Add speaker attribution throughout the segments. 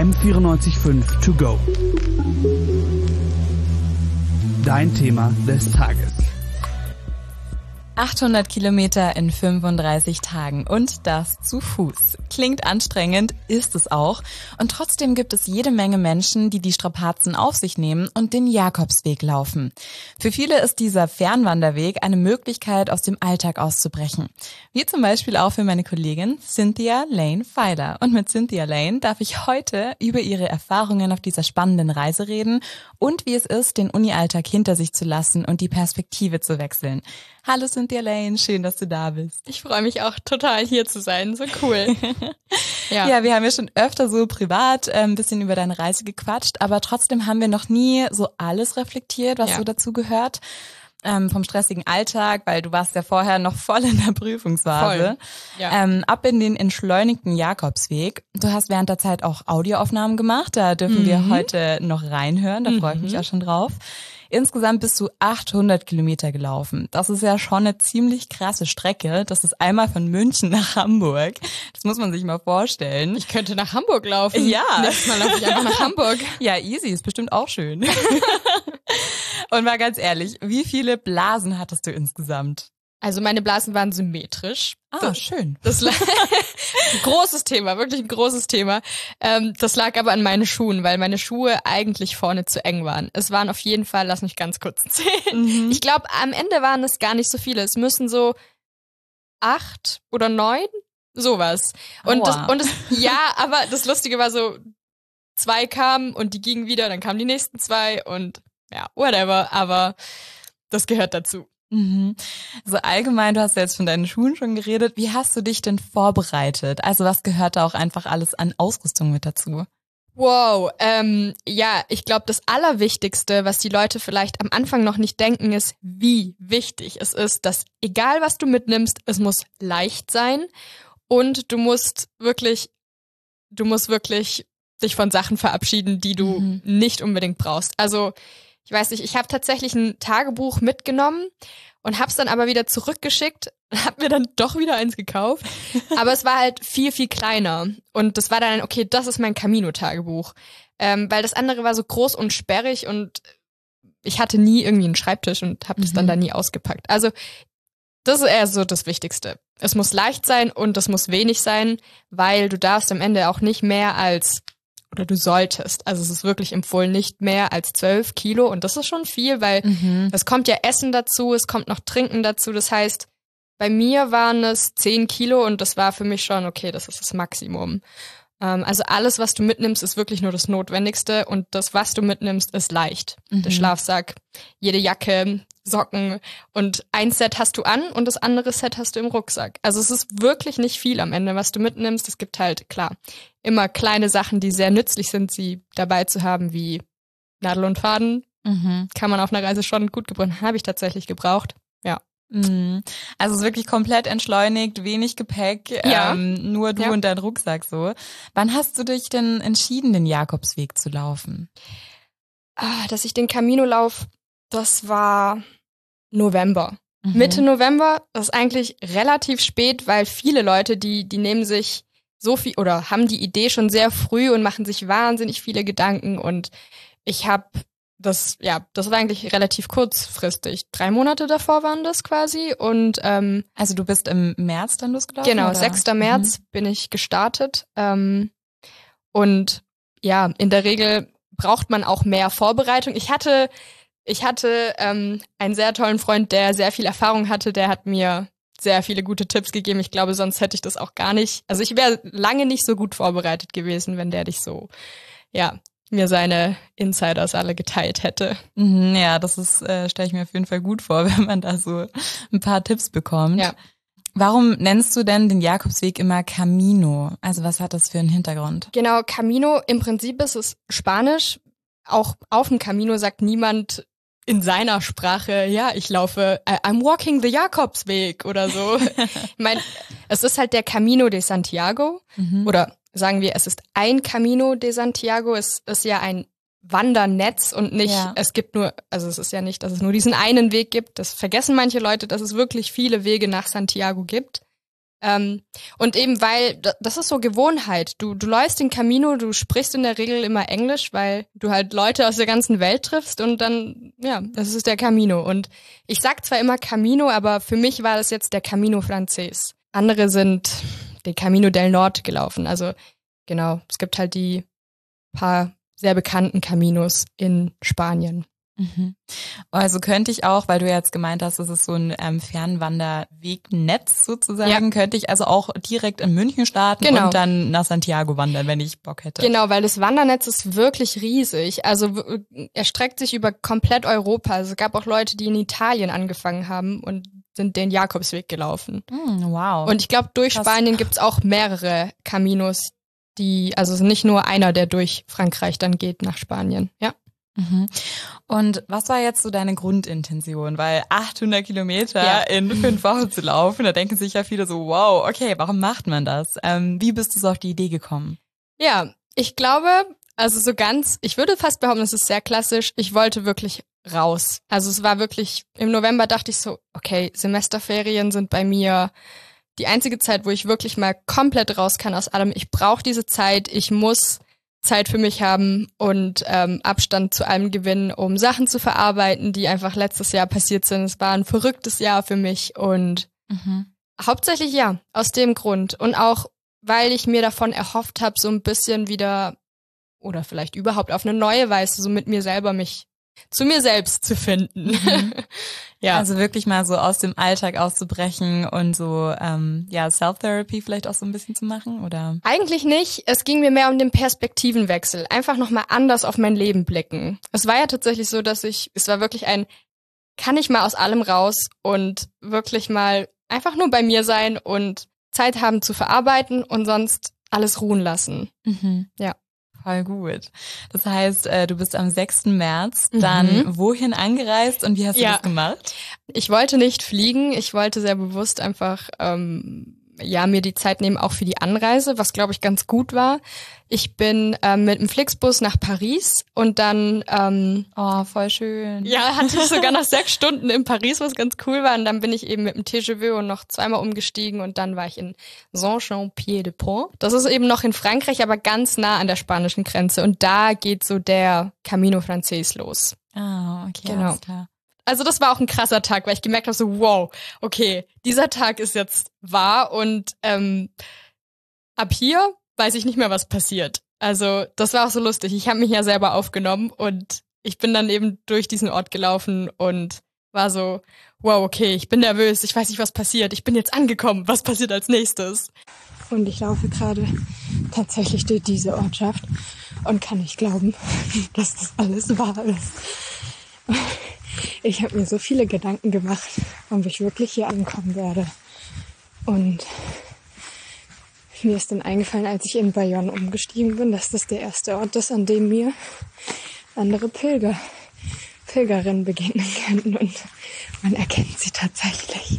Speaker 1: M94.5 To Go. Dein Thema des Tages.
Speaker 2: 800 Kilometer in 35 Tagen und das zu Fuß. Klingt anstrengend, ist es auch. Und trotzdem gibt es jede Menge Menschen, die die Strapazen auf sich nehmen und den Jakobsweg laufen. Für viele ist dieser Fernwanderweg eine Möglichkeit, aus dem Alltag auszubrechen. Wie zum Beispiel auch für meine Kollegin Cynthia Lane Feiler. Und mit Cynthia Lane darf ich heute über ihre Erfahrungen auf dieser spannenden Reise reden und wie es ist, den Uni-Alltag hinter sich zu lassen und die Perspektive zu wechseln. Hallo Cynthia Lane, schön, dass du da bist.
Speaker 3: Ich freue mich auch total, hier zu sein, so cool.
Speaker 2: Ja, wir haben ja schon öfter so privat ein bisschen über deine Reise gequatscht, aber trotzdem haben wir noch nie so alles reflektiert, was so dazu gehört. Vom stressigen Alltag, weil du warst ja vorher noch voll in der Prüfungsphase.
Speaker 3: Ja.
Speaker 2: Ab in den entschleunigten Jakobsweg. Du hast während der Zeit auch Audioaufnahmen gemacht, da dürfen wir heute noch reinhören, da freue ich mich auch schon drauf. Insgesamt bist du 800 Kilometer gelaufen. Das ist ja schon eine ziemlich krasse Strecke. Das ist einmal von München nach Hamburg. Das muss man sich mal vorstellen.
Speaker 3: Ich könnte nach Hamburg laufen.
Speaker 2: Ja.
Speaker 3: Nächstes Mal laufe ich einfach nach Hamburg.
Speaker 2: Ja, easy, ist bestimmt auch schön. Und mal ganz ehrlich, wie viele Blasen hattest du insgesamt?
Speaker 3: Also meine Blasen waren symmetrisch.
Speaker 2: Schön.
Speaker 3: Das lag großes Thema, wirklich ein großes Thema. Das lag aber an meinen Schuhen, weil meine Schuhe eigentlich vorne zu eng waren. Es waren auf jeden Fall, lass mich ganz kurz zählen. Ich glaube, am Ende waren es gar nicht so viele. Es müssen so 8 oder 9, sowas. Und aber das Lustige war so, 2 kamen und die gingen wieder, dann kamen die nächsten 2 und ja, whatever, aber das gehört dazu.
Speaker 2: So allgemein, du hast ja jetzt von deinen Schuhen schon geredet. Wie hast du dich denn vorbereitet? Also was gehört da auch einfach alles an Ausrüstung mit dazu?
Speaker 3: Wow, ich glaube, das Allerwichtigste, was die Leute vielleicht am Anfang noch nicht denken, ist, wie wichtig es ist, dass egal was du mitnimmst, es muss leicht sein und du musst wirklich dich von Sachen verabschieden, die du nicht unbedingt brauchst. Also ich weiß nicht, ich habe tatsächlich ein Tagebuch mitgenommen und habe es dann aber wieder zurückgeschickt und habe mir dann doch wieder eins gekauft. Aber es war halt viel, viel kleiner. Und das war dann, okay, das ist mein Camino-Tagebuch. Weil das andere war so groß und sperrig und ich hatte nie irgendwie einen Schreibtisch und habe das dann da nie ausgepackt. Also das ist eher so das Wichtigste. Es muss leicht sein und es muss wenig sein, weil du darfst am Ende auch nicht mehr als oder du solltest. Also es ist wirklich empfohlen, nicht mehr als 12 Kilo. Und das ist schon viel, weil es kommt ja Essen dazu, es kommt noch Trinken dazu. Das heißt, bei mir waren es 10 Kilo und das war für mich schon, okay, das ist das Maximum. Also alles, was du mitnimmst, ist wirklich nur das Notwendigste. Und das, was du mitnimmst, ist leicht. Der Schlafsack, jede Jacke, Socken und ein Set hast du an und das andere Set hast du im Rucksack. Also es ist wirklich nicht viel am Ende, was du mitnimmst. Es gibt halt, klar, immer kleine Sachen, die sehr nützlich sind, sie dabei zu haben, wie Nadel und Faden. Kann man auf einer Reise schon gut gebrauchen. Habe ich tatsächlich gebraucht, ja.
Speaker 2: Also es ist wirklich komplett entschleunigt, wenig Gepäck, nur du und dein Rucksack so. Wann hast du dich denn entschieden, den Jakobsweg zu laufen?
Speaker 3: Dass ich den Camino laufe, das war November. Mitte November, das ist eigentlich relativ spät, weil viele Leute, die nehmen sich so viel oder haben die Idee schon sehr früh und machen sich wahnsinnig viele Gedanken und ich habe das war eigentlich relativ kurzfristig. 3 Monate davor waren das quasi und
Speaker 2: also du bist im März dann losgelaufen?
Speaker 3: Genau,
Speaker 2: oder?
Speaker 3: 6. März bin ich gestartet und ja, in der Regel braucht man auch mehr Vorbereitung. Ich hatte einen sehr tollen Freund, der sehr viel Erfahrung hatte, der hat mir sehr viele gute Tipps gegeben. Ich glaube, sonst hätte ich das auch gar nicht. Also ich wäre lange nicht so gut vorbereitet gewesen, wenn der dich so, mir seine Insiders alle geteilt hätte.
Speaker 2: Ja, das ist, stelle ich mir auf jeden Fall gut vor, wenn man da so ein paar Tipps bekommt.
Speaker 3: Ja.
Speaker 2: Warum nennst du denn den Jakobsweg immer Camino? Also was hat das für einen Hintergrund?
Speaker 3: Genau, Camino, im Prinzip ist es Spanisch. Auch auf dem Camino sagt niemand in seiner Sprache, ja, ich laufe, I'm walking the Jakobsweg oder so. Ich meine, es ist halt der Camino de Santiago oder sagen wir, es ist ein Camino de Santiago. Es ist ja ein Wandernetz und nicht, es gibt nur, also es ist ja nicht, dass es nur diesen einen Weg gibt. Das vergessen manche Leute, dass es wirklich viele Wege nach Santiago gibt. Und eben weil, das ist so Gewohnheit. Du läufst den Camino, du sprichst in der Regel immer Englisch, weil du halt Leute aus der ganzen Welt triffst und dann, ja, das ist der Camino. Und ich sag zwar immer Camino, aber für mich war das jetzt der Camino Frances. Andere sind den Camino del Nord gelaufen. Also genau, es gibt halt die paar sehr bekannten Caminos in Spanien.
Speaker 2: Mhm. Also könnte ich auch, weil du ja jetzt gemeint hast, es ist so ein Fernwanderwegnetz sozusagen, könnte ich also auch direkt in München starten und dann nach Santiago wandern, wenn ich Bock hätte.
Speaker 3: Genau, weil das Wandernetz ist wirklich riesig. Also er streckt sich über komplett Europa. Also es gab auch Leute, die in Italien angefangen haben und sind den Jakobsweg gelaufen.
Speaker 2: Wow.
Speaker 3: Und ich glaube, durch Spanien gibt's auch mehrere Caminos, also nicht nur einer, der durch Frankreich dann geht nach Spanien, ja.
Speaker 2: Mhm. Und was war jetzt so deine Grundintention? Weil 800 Kilometer in 5 Wochen zu laufen, da denken sich ja viele so, wow, okay, warum macht man das? Wie bist du so auf die Idee gekommen?
Speaker 3: Ja, ich glaube, also ich würde fast behaupten, es ist sehr klassisch, ich wollte wirklich raus. Also es war wirklich, im November dachte ich so, okay, Semesterferien sind bei mir die einzige Zeit, wo ich wirklich mal komplett raus kann aus allem. Ich brauche diese Zeit, ich muss Zeit für mich haben und Abstand zu allem gewinnen, um Sachen zu verarbeiten, die einfach letztes Jahr passiert sind. Es war ein verrücktes Jahr für mich und hauptsächlich ja, aus dem Grund. Und auch, weil ich mir davon erhofft habe, so ein bisschen wieder oder vielleicht überhaupt auf eine neue Weise so mit mir selber zu mir selbst zu finden. Ja.
Speaker 2: Also wirklich mal so aus dem Alltag auszubrechen und so Self-Therapy vielleicht auch so ein bisschen zu machen, oder?
Speaker 3: Eigentlich nicht. Es ging mir mehr um den Perspektivenwechsel. Einfach nochmal anders auf mein Leben blicken. Es war ja tatsächlich so, es war wirklich kann ich mal aus allem raus und wirklich mal einfach nur bei mir sein und Zeit haben zu verarbeiten und sonst alles ruhen lassen. Ja.
Speaker 2: Voll gut. Das heißt, du bist am 6. März dann wohin angereist und wie hast du das gemacht?
Speaker 3: Ich wollte nicht fliegen. Ich wollte sehr bewusst einfach mir die Zeit nehmen, auch für die Anreise, was, glaube ich, ganz gut war. Ich bin mit dem Flixbus nach Paris und dann
Speaker 2: voll schön.
Speaker 3: Ja, hatte ich sogar noch 6 Stunden in Paris, was ganz cool war. Und dann bin ich eben mit dem TGV und noch zweimal umgestiegen und dann war ich in Saint-Jean-Pied-de-Port. Das ist eben noch in Frankreich, aber ganz nah an der spanischen Grenze. Und da geht so der Camino Frances los.
Speaker 2: Ah, okay,
Speaker 3: genau.
Speaker 2: Alles klar.
Speaker 3: Also das war auch ein krasser Tag, weil ich gemerkt habe, so wow, okay, dieser Tag ist jetzt wahr und ab hier weiß ich nicht mehr, was passiert. Also das war auch so lustig. Ich habe mich ja selber aufgenommen und ich bin dann eben durch diesen Ort gelaufen und war so, wow, okay, ich bin nervös, ich weiß nicht, was passiert. Ich bin jetzt angekommen, was passiert als nächstes? Und ich laufe gerade tatsächlich durch diese Ortschaft und kann nicht glauben, dass das alles wahr ist. Ich habe mir so viele Gedanken gemacht, ob ich wirklich hier ankommen werde. Und mir ist dann eingefallen, als ich in Bayonne umgestiegen bin, dass das der erste Ort ist, an dem mir andere Pilgerinnen begegnen können. Und man erkennt sie tatsächlich.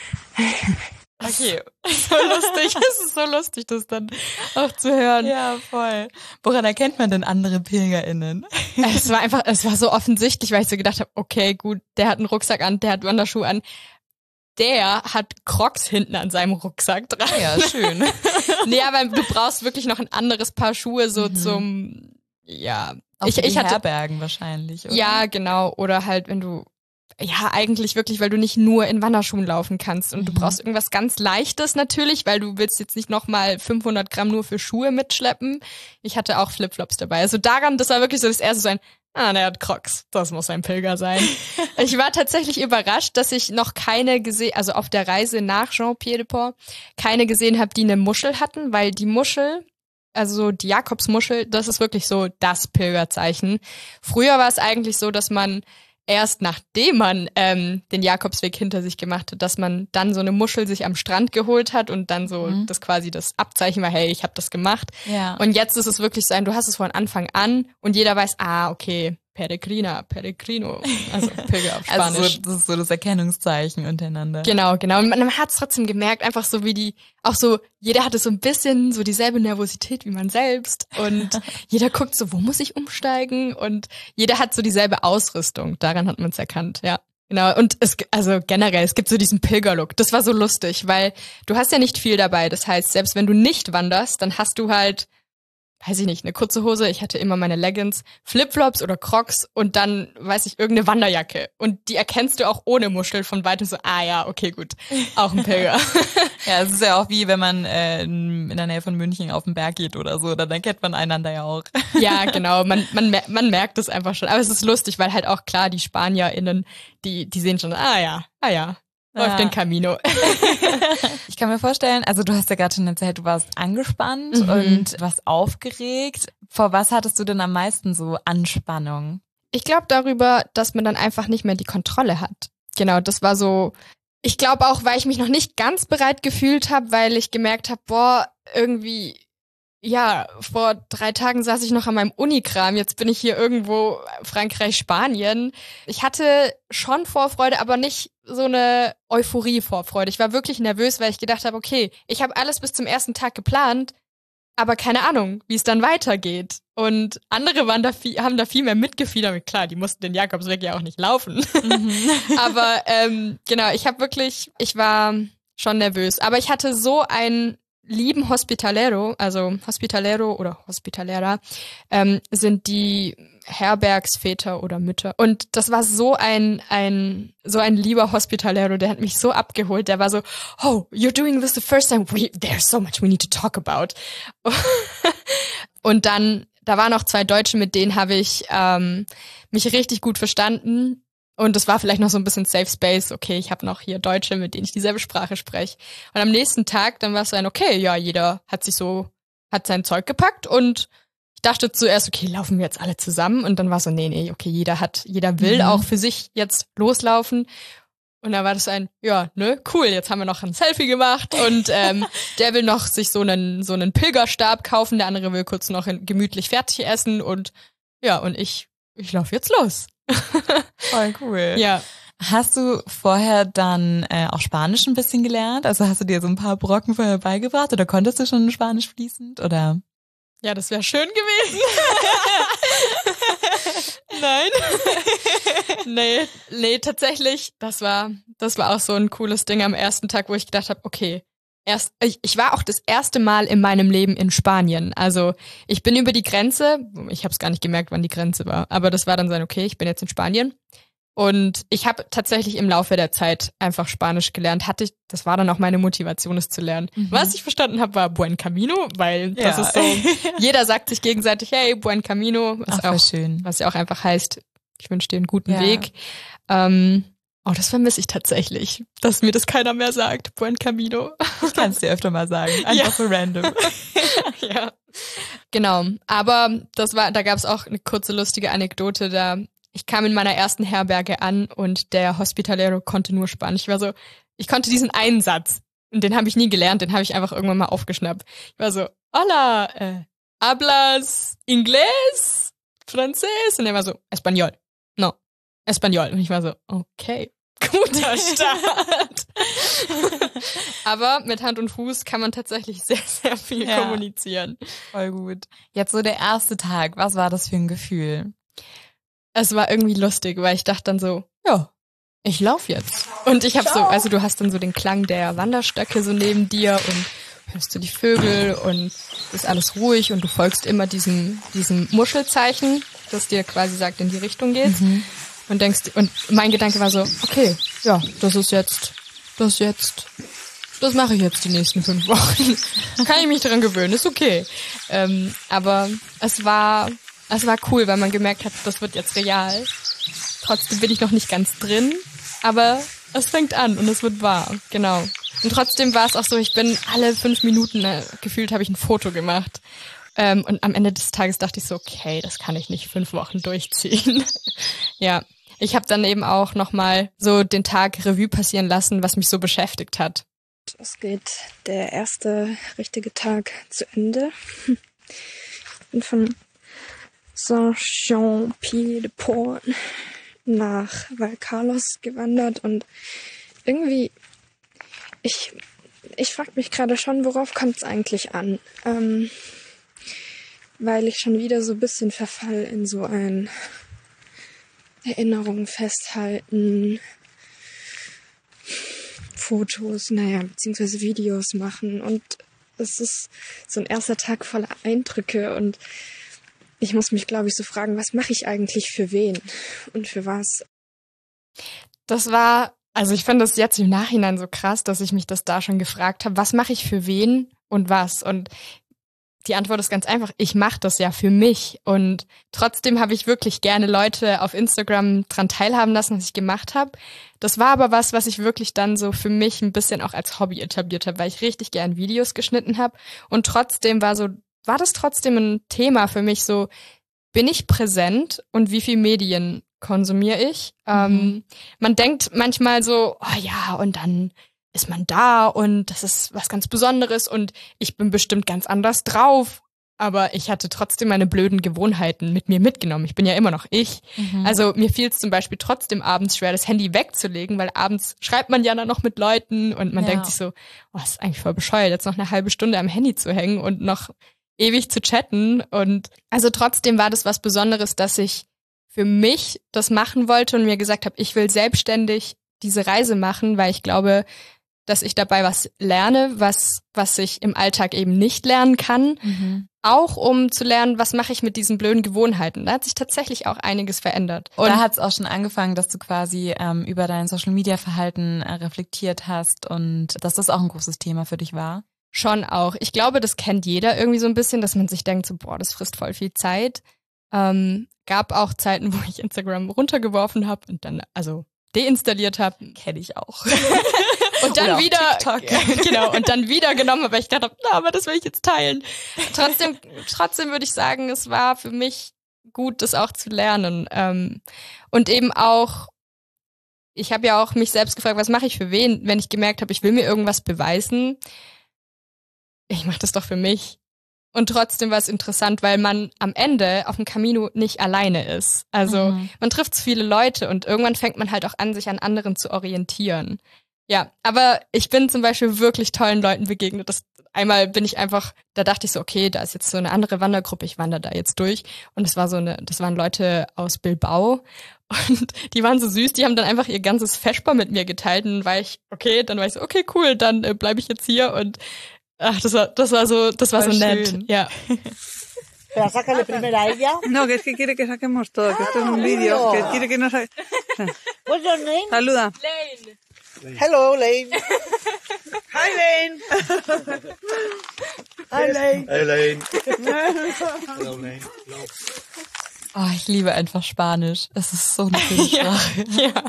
Speaker 2: Okay, so lustig. Es ist so lustig, das dann auch zu hören. Ja, voll. Woran erkennt man denn andere PilgerInnen?
Speaker 3: Es war so offensichtlich, weil ich so gedacht habe, okay, gut, der hat einen Rucksack an, der hat Wanderschuhe an. Der hat Crocs hinten an seinem Rucksack dran.
Speaker 2: Ja, schön.
Speaker 3: Nee, aber du brauchst wirklich noch ein anderes Paar Schuhe so zum,
Speaker 2: Auch ich hatte Herbergen wahrscheinlich, oder?
Speaker 3: Ja, genau. Oder halt, wenn du, eigentlich wirklich, weil du nicht nur in Wanderschuhen laufen kannst und du brauchst irgendwas ganz Leichtes natürlich, weil du willst jetzt nicht nochmal 500 Gramm nur für Schuhe mitschleppen. Ich hatte auch Flipflops dabei. Also das war wirklich so das erste so der hat Crocs. Das muss ein Pilger sein. Ich war tatsächlich überrascht, dass ich noch keine gesehen, also auf der Reise nach Jean-Pied-de-Port, keine gesehen habe, die eine Muschel hatten, weil die Muschel, also die Jakobsmuschel, das ist wirklich so das Pilgerzeichen. Früher war es eigentlich so, dass man erst nachdem man den Jakobsweg hinter sich gemacht hat, dass man dann so eine Muschel sich am Strand geholt hat und dann so das quasi das Abzeichen war, hey, ich habe das gemacht. Ja. Und jetzt ist es wirklich so du hast es von Anfang an und jeder weiß, okay, Peregrino, also Pilger auf Spanisch.
Speaker 2: Also das ist so das Erkennungszeichen untereinander.
Speaker 3: Genau. Und man hat es trotzdem gemerkt, einfach so wie jeder hatte so ein bisschen so dieselbe Nervosität wie man selbst und jeder guckt so, wo muss ich umsteigen und jeder hat so dieselbe Ausrüstung. Daran hat man es erkannt, ja. Genau, und also generell, es gibt so diesen Pilgerlook. Das war so lustig, weil du hast ja nicht viel dabei. Das heißt, selbst wenn du nicht wanderst, dann hast du halt, weiß ich nicht, eine kurze Hose, ich hatte immer meine Leggings, Flipflops oder Crocs und dann, weiß ich, irgendeine Wanderjacke. Und die erkennst du auch ohne Muschel von weitem so, ja, okay, gut, auch ein Pilger.
Speaker 2: Ja, es ist ja auch wie, wenn man in der Nähe von München auf den Berg geht oder so, dann kennt man einander ja auch.
Speaker 3: Ja, genau, man merkt es einfach schon. Aber es ist lustig, weil halt auch klar, die SpanierInnen, die sehen schon, läuft den Camino.
Speaker 2: Ich kann mir vorstellen, also du hast ja gerade schon erzählt, du warst angespannt und warst aufgeregt. Vor was hattest du denn am meisten so Anspannung?
Speaker 3: Ich glaube darüber, dass man dann einfach nicht mehr die Kontrolle hat. Genau, das war so, ich glaube auch, weil ich mich noch nicht ganz bereit gefühlt habe, weil ich gemerkt habe, irgendwie, ja, vor 3 Tagen saß ich noch an meinem Unikram, jetzt bin ich hier irgendwo Frankreich, Spanien. Ich hatte schon Vorfreude, aber nicht so eine Euphorie-Vorfreude. Ich war wirklich nervös, weil ich gedacht habe, okay, ich habe alles bis zum ersten Tag geplant, aber keine Ahnung, wie es dann weitergeht. Und andere haben da viel mehr mitgefiebert. Klar, die mussten den Jakobsweg ja auch nicht laufen. Aber genau, ich war schon nervös. Aber ich hatte so einen lieben Hospitalero, also Hospitalero oder Hospitalera, sind die Herbergsväter oder Mütter. Und das war so ein lieber Hospitalero, der hat mich so abgeholt, der war so, oh, you're doing this the first time, there's so much we need to talk about. Und dann, da waren noch 2 Deutsche, mit denen habe ich mich richtig gut verstanden. Und das war vielleicht noch so ein bisschen Safe Space. Okay, ich habe noch hier Deutsche, mit denen ich dieselbe Sprache spreche. Und am nächsten Tag, dann war es okay, ja, jeder hat sein Zeug gepackt und ich dachte zuerst, okay, laufen wir jetzt alle zusammen? Und dann war so, nee, okay, jeder will auch für sich jetzt loslaufen. Und dann war das cool, jetzt haben wir noch ein Selfie gemacht und der will noch sich so einen Pilgerstab kaufen, der andere will kurz noch gemütlich fertig essen und ja, und ich laufe jetzt los.
Speaker 2: Voll cool.
Speaker 3: Ja.
Speaker 2: Hast du vorher dann auch Spanisch ein bisschen gelernt? Also hast du dir so ein paar Brocken vorher beigebracht oder konntest du schon Spanisch fließend oder?
Speaker 3: Ja, das wäre schön gewesen. Nein. Nee, tatsächlich, das war auch so ein cooles Ding am ersten Tag, wo ich gedacht habe, okay, ich war auch das erste Mal in meinem Leben in Spanien. Also ich bin über die Grenze, ich habe es gar nicht gemerkt, wann die Grenze war, aber das war dann okay, ich bin jetzt in Spanien. Und ich habe tatsächlich im Laufe der Zeit einfach Spanisch gelernt. Das war dann auch meine Motivation, es zu lernen. Was ich verstanden habe, war Buen Camino, weil das ist so, jeder sagt sich gegenseitig, hey, Buen Camino, was ja auch einfach heißt, ich wünsche dir einen guten Weg. Das vermisse ich tatsächlich, dass mir das keiner mehr sagt, Buen Camino.
Speaker 2: Ich kann es dir öfter mal sagen, einfach so random.
Speaker 3: Ja, genau. Aber da gab es auch eine kurze lustige Anekdote. Ich kam in meiner ersten Herberge an und der Hospitalero konnte nur Spanisch. Ich konnte diesen einen Satz und den habe ich nie gelernt, den habe ich einfach irgendwann mal aufgeschnappt. Ich war so, hola, hablas inglés, francés? Und er war so, español. No, español. Und ich war so, okay, guter Start. Aber mit Hand und Fuß kann man tatsächlich sehr, sehr viel kommunizieren.
Speaker 2: Voll gut. Jetzt so der erste Tag, was war das für ein Gefühl?
Speaker 3: Es war irgendwie lustig, weil ich dachte dann so, ja, ich laufe jetzt. Und ich habe du hast dann so den Klang der Wanderstöcke so neben dir und hörst du die Vögel und ist alles ruhig und du folgst immer diesem Muschelzeichen, das dir quasi sagt, in die Richtung geht's. Und mein Gedanke war so, okay, ja, das mache ich jetzt die nächsten 5 Wochen. Kann ich mich daran gewöhnen, ist okay. Aber es war cool, weil man gemerkt hat, das wird jetzt real. Trotzdem bin ich noch nicht ganz drin, aber es fängt an und es wird wahr, genau. Und trotzdem war es auch so, ich bin alle 5 Minuten, gefühlt habe ich ein Foto gemacht. Und am Ende des Tages dachte ich so, okay, das kann ich nicht 5 Wochen durchziehen. Ja, ich habe dann eben auch nochmal so den Tag Revue passieren lassen, was mich so beschäftigt hat.
Speaker 4: Es geht der erste richtige Tag zu Ende. Ich bin von Saint-Jean-Pied-de-Port nach Valcarlos gewandert und irgendwie, ich frage mich gerade schon, worauf kommt es eigentlich an? Weil ich schon wieder so ein bisschen verfall in so ein Erinnerungen festhalten, Fotos, beziehungsweise Videos machen. Und es ist so ein erster Tag voller Eindrücke und ich muss mich, glaube ich, so fragen, was mache ich eigentlich für wen und für was?
Speaker 3: Das war, also ich finde das jetzt im Nachhinein so krass, dass ich mich das da schon gefragt habe, was mache ich für wen und was? Und die Antwort ist ganz einfach, ich mache das ja für mich. Und trotzdem habe ich wirklich gerne Leute auf Instagram dran teilhaben lassen, was ich gemacht habe. Das war aber was ich wirklich dann so für mich ein bisschen auch als Hobby etabliert habe, weil ich richtig gern Videos geschnitten habe. Und trotzdem war das trotzdem ein Thema für mich, so bin ich präsent und wie viel Medien konsumiere ich? Man denkt manchmal so, oh ja, und dann ist man da und das ist was ganz Besonderes und ich bin bestimmt ganz anders drauf. Aber ich hatte trotzdem meine blöden Gewohnheiten mit mir mitgenommen. Ich bin ja immer noch ich. Also mir fiel es zum Beispiel trotzdem abends schwer, das Handy wegzulegen, weil abends schreibt man ja dann noch mit Leuten und man denkt sich so, oh, das ist eigentlich voll bescheuert, jetzt noch eine halbe Stunde am Handy zu hängen und noch ewig zu chatten. Und also trotzdem war das was Besonderes, dass ich für mich das machen wollte und mir gesagt habe, ich will selbstständig diese Reise machen, weil ich glaube, dass ich dabei was lerne, was ich im Alltag eben nicht lernen kann. Auch um zu lernen, was mache ich mit diesen blöden Gewohnheiten. Da hat sich tatsächlich auch einiges verändert.
Speaker 2: Und da hat es auch schon angefangen, dass du quasi über dein Social-Media-Verhalten reflektiert hast und dass das auch ein großes Thema für dich war.
Speaker 3: Schon auch. Ich glaube, das kennt jeder irgendwie so ein bisschen, dass man sich denkt, so boah, das frisst voll viel Zeit. Gab auch Zeiten, wo ich Instagram runtergeworfen habe und dann also deinstalliert habe.
Speaker 2: Kenne ich auch.
Speaker 3: Und dann wieder, genau, und dann wieder genommen, weil ich gedacht habe, aber das will ich jetzt teilen. Trotzdem würde ich sagen, es war für mich gut, das auch zu lernen. Und eben auch, ich habe ja auch mich selbst gefragt, was mache ich für wen, wenn ich gemerkt habe, ich will mir irgendwas beweisen. Ich mache das doch für mich. Und trotzdem war es interessant, weil man am Ende auf dem Camino nicht alleine ist. Also man trifft so viele Leute und irgendwann fängt man halt auch an, sich an anderen zu orientieren. Ja, aber ich bin zum Beispiel wirklich tollen Leuten begegnet. Einmal bin ich einfach, da dachte ich so, okay, da ist jetzt so eine andere Wandergruppe, ich wandere da jetzt durch. Und das waren Leute aus Bilbao und die waren so süß, die haben dann einfach ihr ganzes Feschbar mit mir geteilt. Und dann war ich so, okay, cool, dann bleibe ich jetzt hier und ach, das war so nett.
Speaker 2: Schön.
Speaker 3: Ja.
Speaker 5: Pero sácale primero a ella.
Speaker 6: No, que es que quiere que saquemos todo, que esto es un vídeo, que quiere que nos...
Speaker 5: What's your name?
Speaker 6: Saluda.
Speaker 3: Lane.
Speaker 5: Hello, Lane.
Speaker 6: Hi, Lane.
Speaker 5: Hi, Lane.
Speaker 7: Hey, Lane. Hello, Lane.
Speaker 2: Oh, ich liebe einfach Spanisch. Es ist so eine schöne Sprache.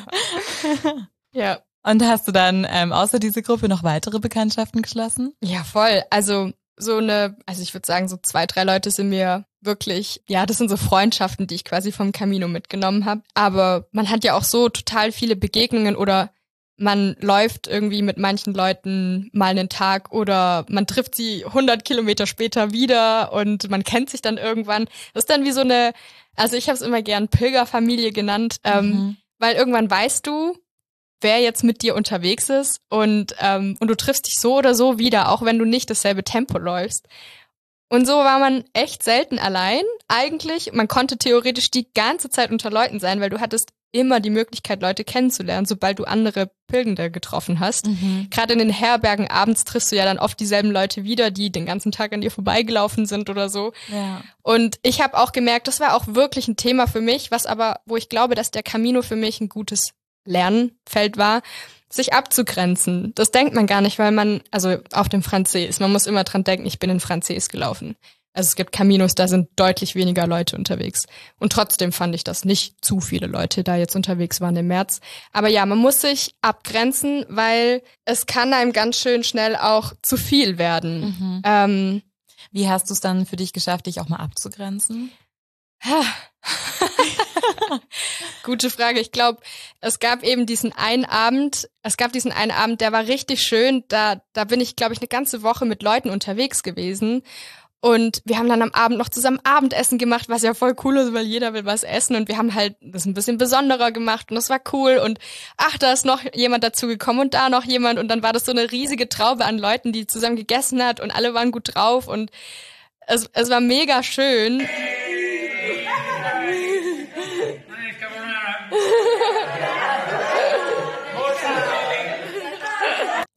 Speaker 3: Ja.
Speaker 2: Und hast du dann außer diese Gruppe noch weitere Bekanntschaften geschlossen?
Speaker 3: Ja, voll. Also ich würde sagen, so 2, 3 Leute sind mir wirklich, ja, das sind so Freundschaften, die ich quasi vom Camino mitgenommen habe. Aber man hat ja auch so total viele Begegnungen oder man läuft irgendwie mit manchen Leuten mal einen Tag oder man trifft sie 100 Kilometer später wieder und man kennt sich dann irgendwann. Das ist dann wie so eine, also ich habe es immer gern Pilgerfamilie genannt, weil irgendwann weißt du, wer jetzt mit dir unterwegs ist und du triffst dich so oder so wieder, auch wenn du nicht dasselbe Tempo läufst. Und so war man echt selten allein eigentlich. Man konnte theoretisch die ganze Zeit unter Leuten sein, weil du hattest immer die Möglichkeit, Leute kennenzulernen, sobald du andere Pilgernde getroffen hast. Gerade in den Herbergen abends triffst du ja dann oft dieselben Leute wieder, die den ganzen Tag an dir vorbeigelaufen sind oder so.
Speaker 2: Ja.
Speaker 3: Und ich habe auch gemerkt, das war auch wirklich ein Thema für mich, wo ich glaube, dass der Camino für mich ein gutes Lernfeld war, sich abzugrenzen. Das denkt man gar nicht, weil man, also auf dem Franzés, man muss immer dran denken, ich bin in Franzés gelaufen. Also es gibt Caminos, da sind deutlich weniger Leute unterwegs. Und trotzdem fand ich, dass nicht zu viele Leute da jetzt unterwegs waren im März. Aber ja, man muss sich abgrenzen, weil es kann einem ganz schön schnell auch zu viel werden.
Speaker 2: Wie hast du es dann für dich geschafft, dich auch mal abzugrenzen?
Speaker 3: Gute Frage. Ich glaube, es gab diesen einen Abend, der war richtig schön. Da bin ich, glaube ich, eine ganze Woche mit Leuten unterwegs gewesen. Und wir haben dann am Abend noch zusammen Abendessen gemacht, was ja voll cool ist, weil jeder will was essen. Und wir haben halt das ein bisschen besonderer gemacht und das war cool. Und ach, da ist noch jemand dazugekommen und da noch jemand. Und dann war das so eine riesige Traube an Leuten, die zusammen gegessen hat und alle waren gut drauf. Und es war mega schön.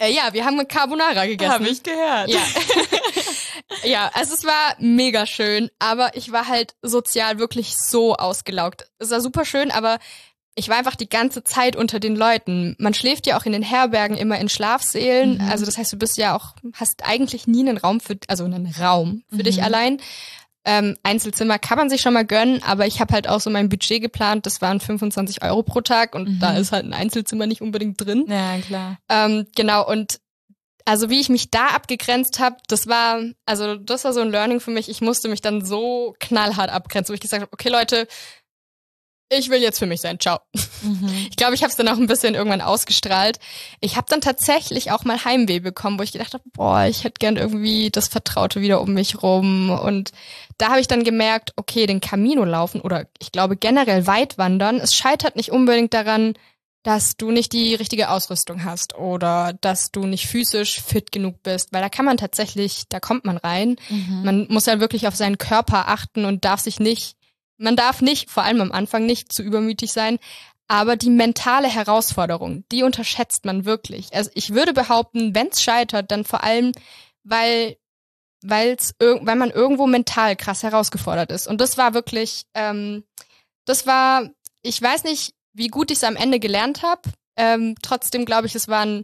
Speaker 3: Ja, wir haben Carbonara gegessen.
Speaker 2: Habe ich gehört.
Speaker 3: Ja. Ja, also es war mega schön, aber ich war halt sozial wirklich so ausgelaugt. Es war super schön, aber ich war einfach die ganze Zeit unter den Leuten. Man schläft ja auch in den Herbergen immer in Schlafsälen. Also das heißt, du bist ja auch, hast eigentlich nie einen Raum für dich allein. Einzelzimmer kann man sich schon mal gönnen, aber ich habe halt auch so mein Budget geplant, das waren 25 € pro Tag und da ist halt ein Einzelzimmer nicht unbedingt drin.
Speaker 2: Ja, klar.
Speaker 3: Genau, und also wie ich mich da abgegrenzt habe, das war so ein Learning für mich. Ich musste mich dann so knallhart abgrenzen, wo ich gesagt habe, okay Leute, ich will jetzt für mich sein, ciao. Ich glaube, ich habe es dann auch ein bisschen irgendwann ausgestrahlt. Ich habe dann tatsächlich auch mal Heimweh bekommen, wo ich gedacht habe, ich hätte gern irgendwie das Vertraute wieder um mich rum. Und da habe ich dann gemerkt, okay, den Camino laufen oder ich glaube generell weit wandern, es scheitert nicht unbedingt daran, dass du nicht die richtige Ausrüstung hast oder dass du nicht physisch fit genug bist, weil da kommt man rein. Man muss ja wirklich auf seinen Körper achten und man darf nicht, vor allem am Anfang nicht zu übermütig sein, aber die mentale Herausforderung, die unterschätzt man wirklich. Also ich würde behaupten, wenn es scheitert, dann vor allem, weil man irgendwo mental krass herausgefordert ist. Und das war wirklich, ich weiß nicht, wie gut ich es am Ende gelernt habe. Trotzdem glaube ich, es war ein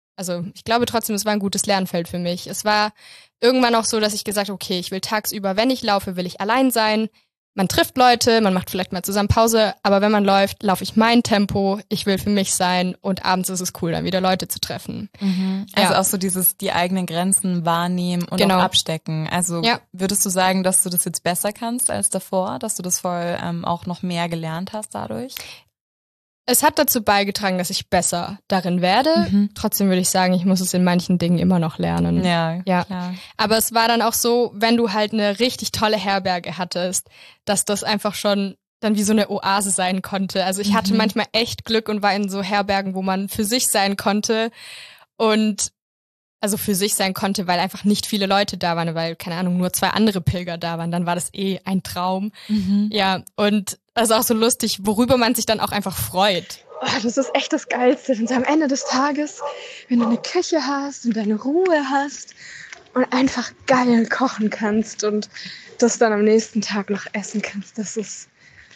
Speaker 3: gutes Lernfeld für mich. Es war irgendwann auch so, dass ich gesagt habe, okay, ich will tagsüber, wenn ich laufe, will ich allein sein. Man trifft Leute, man macht vielleicht mal zusammen Pause, aber wenn man läuft, laufe ich mein Tempo, ich will für mich sein und abends ist es cool, dann wieder Leute zu treffen.
Speaker 2: Also auch so die eigenen Grenzen wahrnehmen und auch abstecken. Also würdest du sagen, dass du das jetzt besser kannst als davor, dass du das voll auch noch mehr gelernt hast dadurch?
Speaker 3: Es hat dazu beigetragen, dass ich besser darin werde. Trotzdem würde ich sagen, ich muss es in manchen Dingen immer noch lernen.
Speaker 2: Ja, klar.
Speaker 3: Aber es war dann auch so, wenn du halt eine richtig tolle Herberge hattest, dass das einfach schon dann wie so eine Oase sein konnte. Also ich hatte manchmal echt Glück und war in so Herbergen, wo man für sich sein konnte und weil einfach nicht viele Leute da waren, weil, keine Ahnung, nur 2 andere Pilger da waren, dann war das ein Traum. Ja, und das ist auch so lustig, worüber man sich dann auch einfach freut.
Speaker 4: Oh, das ist echt das Geilste, wenn du am Ende des Tages, wenn du eine Küche hast und deine Ruhe hast und einfach geil kochen kannst und das dann am nächsten Tag noch essen kannst, das ist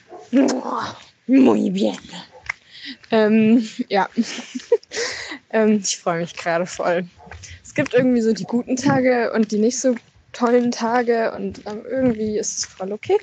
Speaker 4: muy bien. Ja, ich freue mich gerade voll. Es gibt irgendwie so die guten Tage und die nicht so tollen Tage und irgendwie ist es voll okay.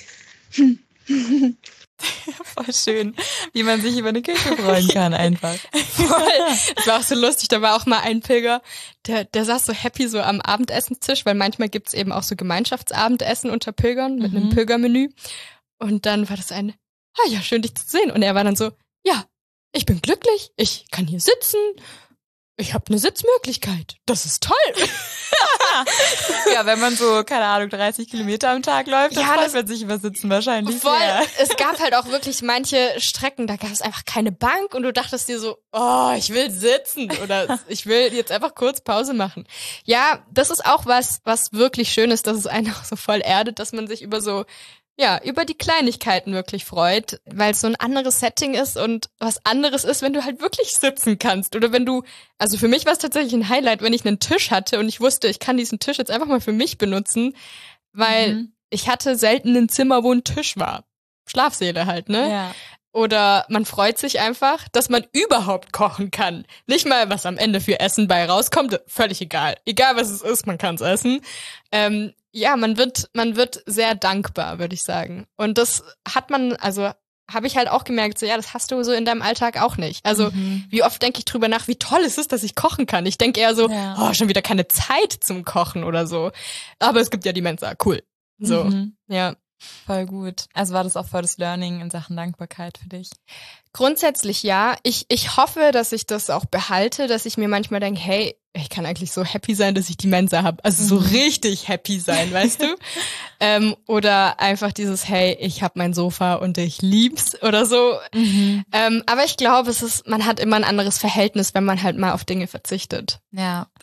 Speaker 2: Voll schön, wie man sich über eine Küche freuen kann einfach.
Speaker 3: Voll. Das war auch so lustig, da war auch mal ein Pilger, der saß so happy so am Abendessenstisch, weil manchmal gibt's eben auch so Gemeinschaftsabendessen unter Pilgern mit einem Pilgermenü. Und dann war das ja, schön dich zu sehen. Und er war dann so, ja, ich bin glücklich, ich kann hier sitzen, ich habe eine Sitzmöglichkeit, das ist toll.
Speaker 2: Ja, wenn man so, keine Ahnung, 30 Kilometer am Tag läuft, dann freut man sich über Sitzen wahrscheinlich
Speaker 3: voll.
Speaker 2: Sehr.
Speaker 3: Es gab halt auch wirklich manche Strecken, da gab es einfach keine Bank und du dachtest dir so, ich will sitzen oder ich will jetzt einfach kurz Pause machen. Ja, das ist auch was wirklich schön ist, dass es einen auch so voll erdet, dass man sich über die Kleinigkeiten wirklich freut, weil es so ein anderes Setting ist und was anderes ist, wenn du halt wirklich sitzen kannst oder also für mich war es tatsächlich ein Highlight, wenn ich einen Tisch hatte und ich wusste, ich kann diesen Tisch jetzt einfach mal für mich benutzen, weil ich hatte selten ein Zimmer, wo ein Tisch war. Schlafsäle halt, ne?
Speaker 2: Ja.
Speaker 3: Oder man freut sich einfach, dass man überhaupt kochen kann. Nicht mal, was am Ende für Essen bei rauskommt, völlig egal. Egal, was es ist, man kann es essen. Ja, man wird sehr dankbar, würde ich sagen. Und das habe ich halt auch gemerkt, so ja, das hast du so in deinem Alltag auch nicht. Also wie oft denke ich drüber nach, wie toll es ist, dass ich kochen kann. Ich denke eher so, schon wieder keine Zeit zum Kochen oder so. Aber es gibt ja die Mensa, cool. So, ja.
Speaker 2: Voll gut. Also war das auch voll das Learning in Sachen Dankbarkeit für dich?
Speaker 3: Grundsätzlich ja. Ich hoffe, dass ich das auch behalte, dass ich mir manchmal denke, hey, ich kann eigentlich so happy sein, dass ich die Mensa habe. Also so richtig happy sein, weißt du? Oder einfach dieses, hey, ich habe mein Sofa und ich lieb's oder so. Aber ich glaube, man hat immer ein anderes Verhältnis, wenn man halt mal auf Dinge verzichtet.
Speaker 2: Ja.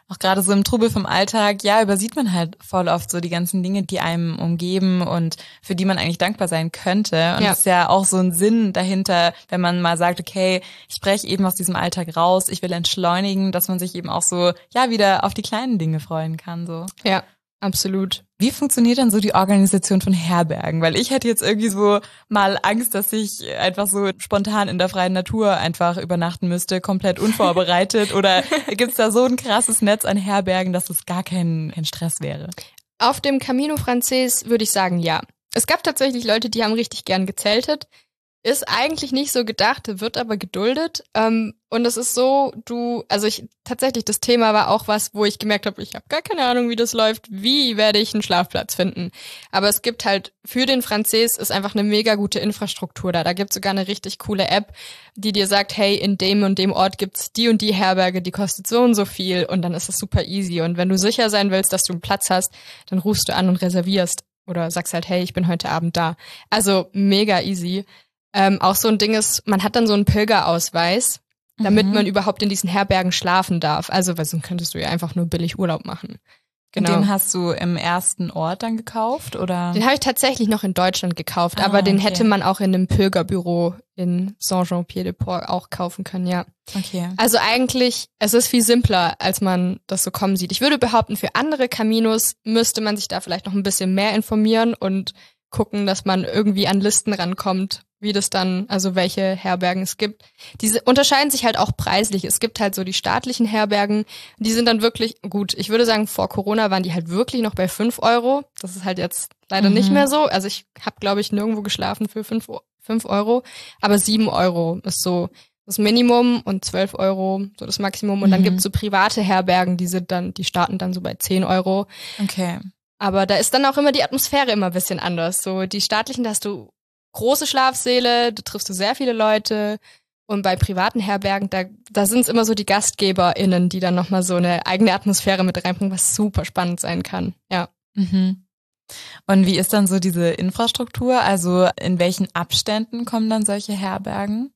Speaker 2: auch gerade so im Trubel vom Alltag, ja, übersieht man halt voll oft so die ganzen Dinge, die einem umgeben und für die man eigentlich dankbar sein könnte. Und das ist ja auch so ein Sinn dahinter, wenn man mal sagt, okay, ich breche eben aus diesem Alltag raus, ich will entschleunigen, dass man sich eben auch so, ja, wieder auf die kleinen Dinge freuen kann, so.
Speaker 3: Ja, absolut.
Speaker 2: Wie funktioniert dann so die Organisation von Herbergen? Weil ich hätte jetzt irgendwie so mal Angst, dass ich einfach so spontan in der freien Natur einfach übernachten müsste, komplett unvorbereitet. Oder gibt's da so ein krasses Netz an Herbergen, dass es gar kein Stress wäre?
Speaker 3: Auf dem Camino Frances würde ich sagen, ja. Es gab tatsächlich Leute, die haben richtig gern gezeltet. Ist eigentlich nicht so gedacht, wird aber geduldet. Und es ist so, tatsächlich, das Thema war auch was, wo ich gemerkt habe, ich habe gar keine Ahnung, wie das läuft. Wie werde ich einen Schlafplatz finden? Aber es gibt halt, für den Frances ist einfach eine mega gute Infrastruktur da. Da gibt es sogar eine richtig coole App, die dir sagt, hey, in dem und dem Ort gibt's die und die Herberge, die kostet so und so viel. Und dann ist das super easy. Und wenn du sicher sein willst, dass du einen Platz hast, dann rufst du an und reservierst. Oder sagst halt, hey, ich bin heute Abend da. Also mega easy. Auch so ein Ding ist, man hat dann so einen Pilgerausweis, damit man überhaupt in diesen Herbergen schlafen darf. Also, weil sonst könntest du ja einfach nur billig Urlaub machen.
Speaker 2: Genau. Den hast du im ersten Ort dann gekauft, oder?
Speaker 3: Den habe ich tatsächlich noch in Deutschland gekauft, aber den hätte man auch in einem Pilgerbüro in Saint-Jean-Pied-de-Port auch kaufen können, ja.
Speaker 2: Okay.
Speaker 3: Also eigentlich, es ist viel simpler, als man das so kommen sieht. Ich würde behaupten, für andere Caminos müsste man sich da vielleicht noch ein bisschen mehr informieren und gucken, dass man irgendwie an Listen rankommt, wie das dann, also welche Herbergen es gibt. Diese unterscheiden sich halt auch preislich. Es gibt halt so die staatlichen Herbergen, die sind dann wirklich, gut, ich würde sagen, vor Corona waren die halt wirklich noch bei 5 Euro. Das ist halt jetzt leider nicht mehr so. Also ich habe, glaube ich, nirgendwo geschlafen für 5 Euro. Aber 7 Euro ist so das Minimum und 12 Euro so das Maximum. Und dann gibt's so private Herbergen, die starten dann so bei 10 Euro.
Speaker 2: Okay.
Speaker 3: Aber da ist dann auch immer die Atmosphäre immer ein bisschen anders. So die staatlichen, da hast du große Schlafsäle, da triffst du sehr viele Leute. Und bei privaten Herbergen, da sind es immer so die GastgeberInnen, die dann nochmal so eine eigene Atmosphäre mit reinbringen, was super spannend sein kann. Ja.
Speaker 2: Mhm. Und wie ist dann so diese Infrastruktur? Also in welchen Abständen kommen dann solche Herbergen?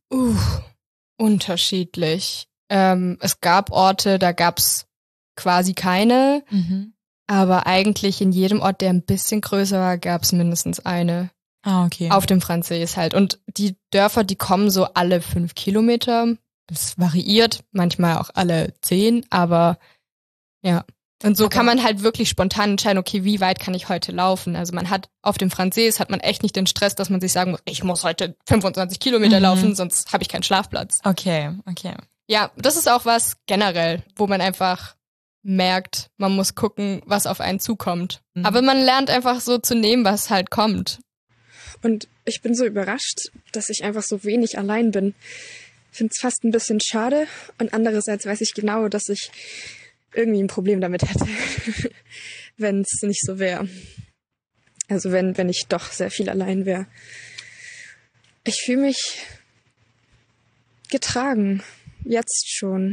Speaker 3: Unterschiedlich. Es gab Orte, da gab's quasi keine. Aber eigentlich in jedem Ort, der ein bisschen größer war, gab's mindestens eine.
Speaker 2: Ah, okay.
Speaker 3: Auf dem Französisch halt. Und die Dörfer, die kommen so alle 5 Kilometer. Das variiert, manchmal auch alle 10, aber ja. Und so kann man halt wirklich spontan entscheiden, okay, wie weit kann ich heute laufen? Also man hat auf dem Französisch hat man echt nicht den Stress, dass man sich sagen muss, ich muss heute 25 Kilometer laufen, sonst habe ich keinen Schlafplatz.
Speaker 2: Okay.
Speaker 3: Ja, das ist auch was generell, wo man einfach merkt, man muss gucken, was auf einen zukommt. Aber man lernt einfach so zu nehmen, was halt kommt.
Speaker 4: Und ich bin so überrascht, dass ich einfach so wenig allein bin. Ich finde es fast ein bisschen schade. Und andererseits weiß ich genau, dass ich irgendwie ein Problem damit hätte, wenn es nicht so wäre. Also wenn ich doch sehr viel allein wäre. Ich fühle mich getragen. Jetzt schon.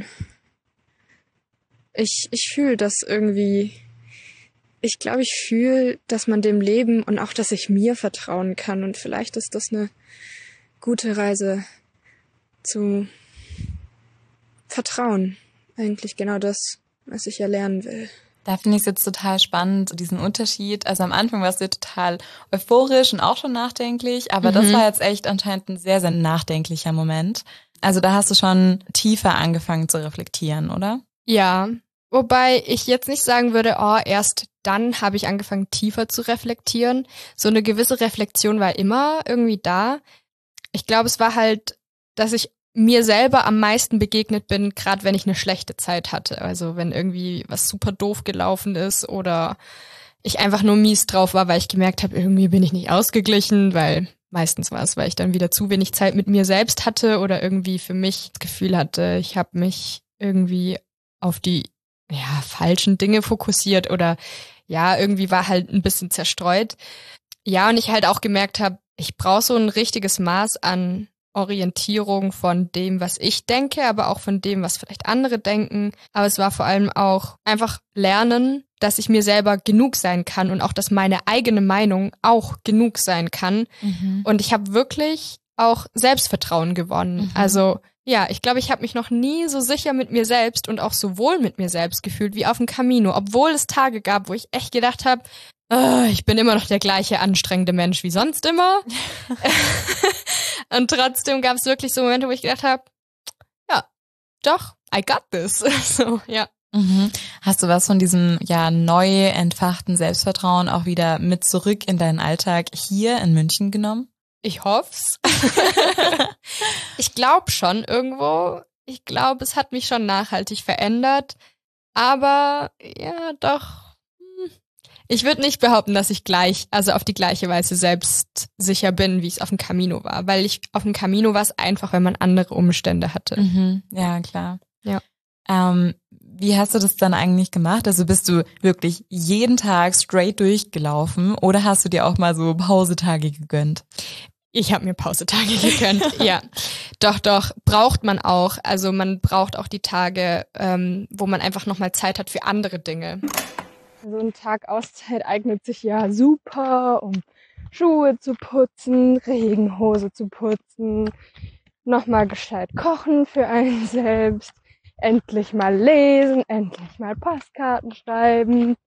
Speaker 4: Ich fühle das irgendwie. Ich glaube, ich fühle, dass man dem Leben und auch, dass ich mir vertrauen kann. Und vielleicht ist das eine gute Reise zu Vertrauen. Eigentlich genau das, was ich ja lernen will.
Speaker 2: Da finde ich es jetzt total spannend, diesen Unterschied. Also am Anfang warst du total euphorisch und auch schon nachdenklich, aber das war jetzt echt anscheinend ein sehr, sehr nachdenklicher Moment. Also da hast du schon tiefer angefangen zu reflektieren, oder?
Speaker 3: Ja, wobei ich jetzt nicht sagen würde, erst dann habe ich angefangen, tiefer zu reflektieren. So eine gewisse Reflexion war immer irgendwie da. Ich glaube, es war halt, dass ich mir selber am meisten begegnet bin, gerade wenn ich eine schlechte Zeit hatte. Also wenn irgendwie was super doof gelaufen ist oder ich einfach nur mies drauf war, weil ich gemerkt habe, irgendwie bin ich nicht ausgeglichen, weil meistens war es, weil ich dann wieder zu wenig Zeit mit mir selbst hatte oder irgendwie für mich das Gefühl hatte, ich habe mich irgendwie auf die falschen Dinge fokussiert oder irgendwie war halt ein bisschen zerstreut. Ja, und ich halt auch gemerkt habe, ich brauche so ein richtiges Maß an Orientierung von dem, was ich denke, aber auch von dem, was vielleicht andere denken. Aber es war vor allem auch einfach lernen, dass ich mir selber genug sein kann und auch, dass meine eigene Meinung auch genug sein kann. Und ich habe wirklich auch Selbstvertrauen gewonnen. Also Ja, ich glaube, ich habe mich noch nie so sicher mit mir selbst und auch so wohl mit mir selbst gefühlt wie auf dem Camino, obwohl es Tage gab, wo ich echt gedacht habe, ich bin immer noch der gleiche anstrengende Mensch wie sonst immer. Und trotzdem gab es wirklich so Momente, wo ich gedacht habe, ja, doch, I got this. So, ja.
Speaker 2: Mhm. Hast du was von diesem neu entfachten Selbstvertrauen auch wieder mit zurück in deinen Alltag hier in München genommen?
Speaker 3: Ich hoff's. Ich glaube schon irgendwo. Ich glaube, es hat mich schon nachhaltig verändert. Aber ja, doch. Ich würde nicht behaupten, dass ich auf die gleiche Weise selbstsicher bin, wie es auf dem Camino war. Weil auf dem Camino war es einfach, wenn man andere Umstände hatte.
Speaker 2: Mhm. Ja, klar.
Speaker 3: Ja.
Speaker 2: Wie hast du das dann eigentlich gemacht? Also bist du wirklich jeden Tag straight durchgelaufen oder hast du dir auch mal so Pausetage gegönnt?
Speaker 3: Ich habe mir Pausetage gegönnt, ja. Doch, braucht man auch. Also man braucht auch die Tage, wo man einfach nochmal Zeit hat für andere Dinge.
Speaker 4: So ein Tag Auszeit eignet sich ja super, um Schuhe zu putzen, Regenhose zu putzen, nochmal gescheit kochen für einen selbst, endlich mal lesen, endlich mal Postkarten schreiben.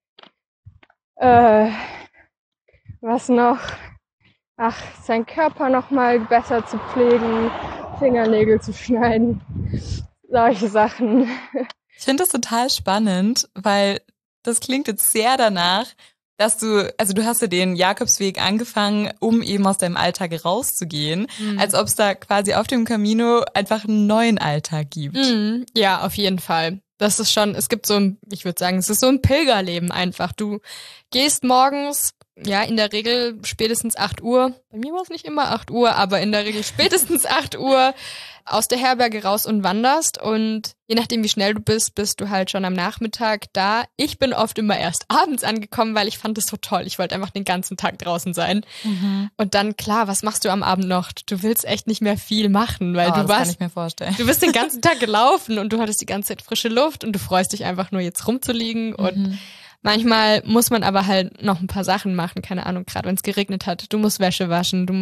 Speaker 4: Was noch? Ach, seinen Körper nochmal besser zu pflegen, Fingernägel zu schneiden, solche Sachen.
Speaker 2: Ich finde das total spannend, weil das klingt jetzt sehr danach, dass du hast ja den Jakobsweg angefangen, um eben aus deinem Alltag rauszugehen, als ob es da quasi auf dem Camino einfach einen neuen Alltag gibt.
Speaker 3: Mhm. Ja, auf jeden Fall. Das ist schon, ich würde sagen, es ist so ein Pilgerleben einfach. Du gehst morgens, ja, in der Regel spätestens 8 Uhr, bei mir war es nicht immer 8 Uhr, aber in der Regel spätestens 8 Uhr aus der Herberge raus und wanderst und je nachdem, wie schnell du bist du halt schon am Nachmittag da. Ich bin oft immer erst abends angekommen, weil ich fand es so toll. Ich wollte einfach den ganzen Tag draußen sein. Mhm. Und dann, klar, was machst du am Abend noch? Du willst echt nicht mehr viel machen, weil
Speaker 2: das kann ich mir vorstellen.
Speaker 3: Du bist den ganzen Tag gelaufen und du hattest die ganze Zeit frische Luft und du freust dich einfach nur jetzt rumzuliegen und manchmal muss man aber halt noch ein paar Sachen machen, keine Ahnung, gerade wenn es geregnet hat. Du musst Wäsche waschen, du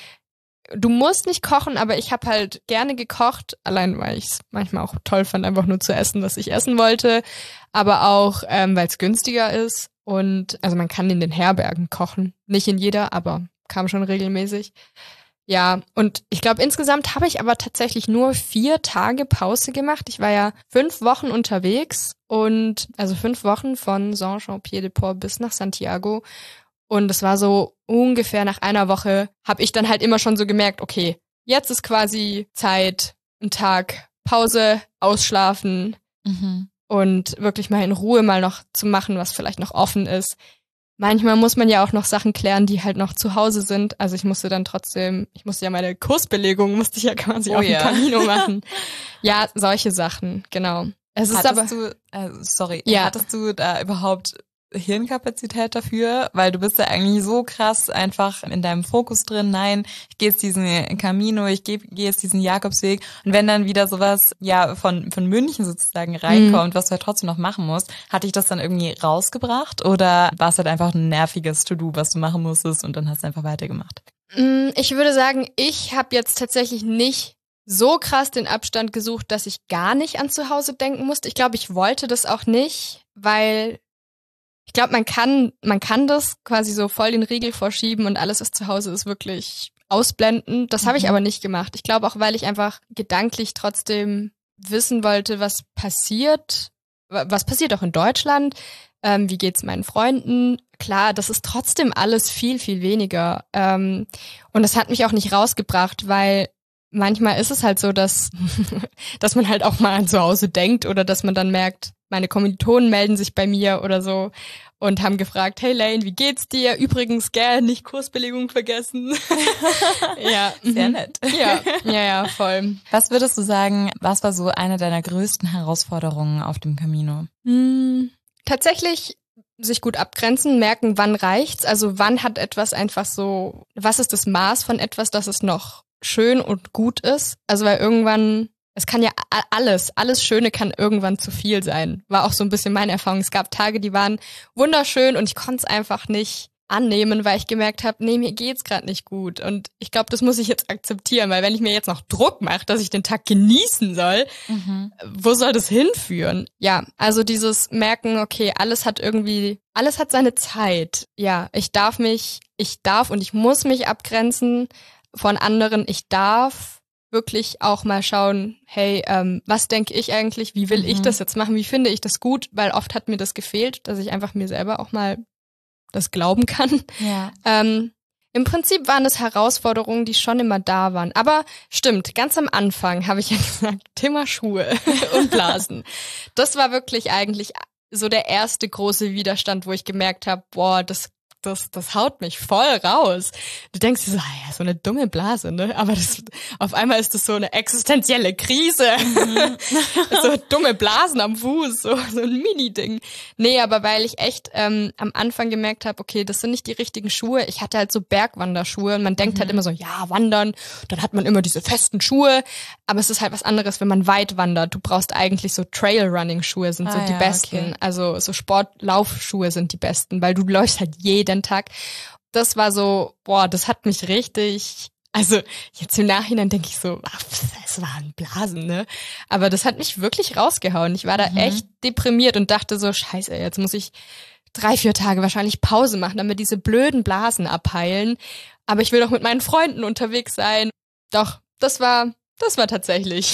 Speaker 3: musst nicht kochen, aber ich habe halt gerne gekocht, allein weil ich es manchmal auch toll fand, einfach nur zu essen, was ich essen wollte, aber auch, weil es günstiger ist und also man kann in den Herbergen kochen, nicht in jeder, aber kam schon regelmäßig. Ja, und ich glaube, insgesamt habe ich aber tatsächlich nur 4 Tage Pause gemacht. Ich war ja 5 Wochen unterwegs und also 5 Wochen von Saint-Jean-Pied-de-Port bis nach Santiago. Und es war so ungefähr nach einer Woche, habe ich dann halt immer schon so gemerkt, okay, jetzt ist quasi Zeit, einen Tag Pause, ausschlafen und wirklich mal in Ruhe mal noch zu machen, was vielleicht noch offen ist. Manchmal muss man ja auch noch Sachen klären, die halt noch zu Hause sind. Also ich musste ja meine Kursbelegung, musste ich ja quasi auf dem Camino machen. Ja, solche Sachen, genau.
Speaker 2: Hattest du da überhaupt Hirnkapazität dafür? Weil du bist ja eigentlich so krass einfach in deinem Fokus drin. Nein, ich gehe jetzt diesen Camino, ich gehe jetzt diesen Jakobsweg. Und wenn dann wieder sowas von München sozusagen reinkommt, was du halt trotzdem noch machen musst, hat dich das dann irgendwie rausgebracht? Oder war es halt einfach ein nerviges To-Do, was du machen musstest und dann hast du einfach weitergemacht?
Speaker 3: Ich würde sagen, ich habe jetzt tatsächlich nicht so krass den Abstand gesucht, dass ich gar nicht an zu Hause denken musste. Ich glaube, ich wollte das auch nicht, weil ich glaube, man kann das quasi so voll den Riegel vorschieben und alles, was zu Hause ist, wirklich ausblenden. Das habe ich aber nicht gemacht. Ich glaube auch, weil ich einfach gedanklich trotzdem wissen wollte, was passiert auch in Deutschland, wie geht's meinen Freunden. Klar, das ist trotzdem alles viel, viel weniger. Und das hat mich auch nicht rausgebracht, weil manchmal ist es halt so, dass man halt auch mal an zu Hause denkt oder dass man dann merkt, meine Kommilitonen melden sich bei mir oder so und haben gefragt, hey Lane, wie geht's dir? Übrigens, gell, nicht Kursbelegung vergessen. Ja,
Speaker 2: sehr nett.
Speaker 3: Ja, voll.
Speaker 2: Was würdest du sagen, was war so eine deiner größten Herausforderungen auf dem Camino?
Speaker 3: Tatsächlich sich gut abgrenzen, merken, wann reicht's, also wann hat etwas einfach so, was ist das Maß von etwas, dass es noch schön und gut ist? Also weil irgendwann, es kann ja alles Schöne kann irgendwann zu viel sein. War auch so ein bisschen meine Erfahrung. Es gab Tage, die waren wunderschön und ich konnte es einfach nicht annehmen, weil ich gemerkt habe, nee, mir geht's gerade nicht gut. Und ich glaube, das muss ich jetzt akzeptieren, weil wenn ich mir jetzt noch Druck mache, dass ich den Tag genießen soll, wo soll das hinführen? Ja, also dieses Merken, okay, alles hat seine Zeit. Ja, ich darf und ich muss mich abgrenzen von anderen. Ich darf wirklich auch mal schauen, hey, was denke ich eigentlich? Wie will ich das jetzt machen? Wie finde ich das gut? Weil oft hat mir das gefehlt, dass ich einfach mir selber auch mal das glauben kann.
Speaker 2: Ja.
Speaker 3: Im Prinzip waren es Herausforderungen, die schon immer da waren. Aber stimmt, ganz am Anfang habe ich ja gesagt, Thema Schuhe und Blasen. Das war wirklich eigentlich so der erste große Widerstand, wo ich gemerkt habe, boah, das haut mich voll raus. Du denkst dir so, ja, so eine dumme Blase, ne? Aber auf einmal ist das so eine existenzielle Krise. So dumme Blasen am Fuß, so ein Mini-Ding. Nee, aber weil ich echt am Anfang gemerkt habe, okay, das sind nicht die richtigen Schuhe. Ich hatte halt so Bergwanderschuhe und man denkt halt immer so, ja, wandern, dann hat man immer diese festen Schuhe. Aber es ist halt was anderes, wenn man weit wandert. Du brauchst eigentlich so Trail-Running-Schuhe sind so die besten. Okay. Also so Sportlaufschuhe sind die besten, weil du läufst halt jeden Tag. Das war so, boah, das hat mich richtig, also jetzt im Nachhinein denke ich so, es waren Blasen, ne? Aber das hat mich wirklich rausgehauen. Ich war da echt deprimiert und dachte so, scheiße, jetzt muss ich 3-4 Tage wahrscheinlich Pause machen, damit diese blöden Blasen abheilen. Aber ich will doch mit meinen Freunden unterwegs sein. Doch, das war tatsächlich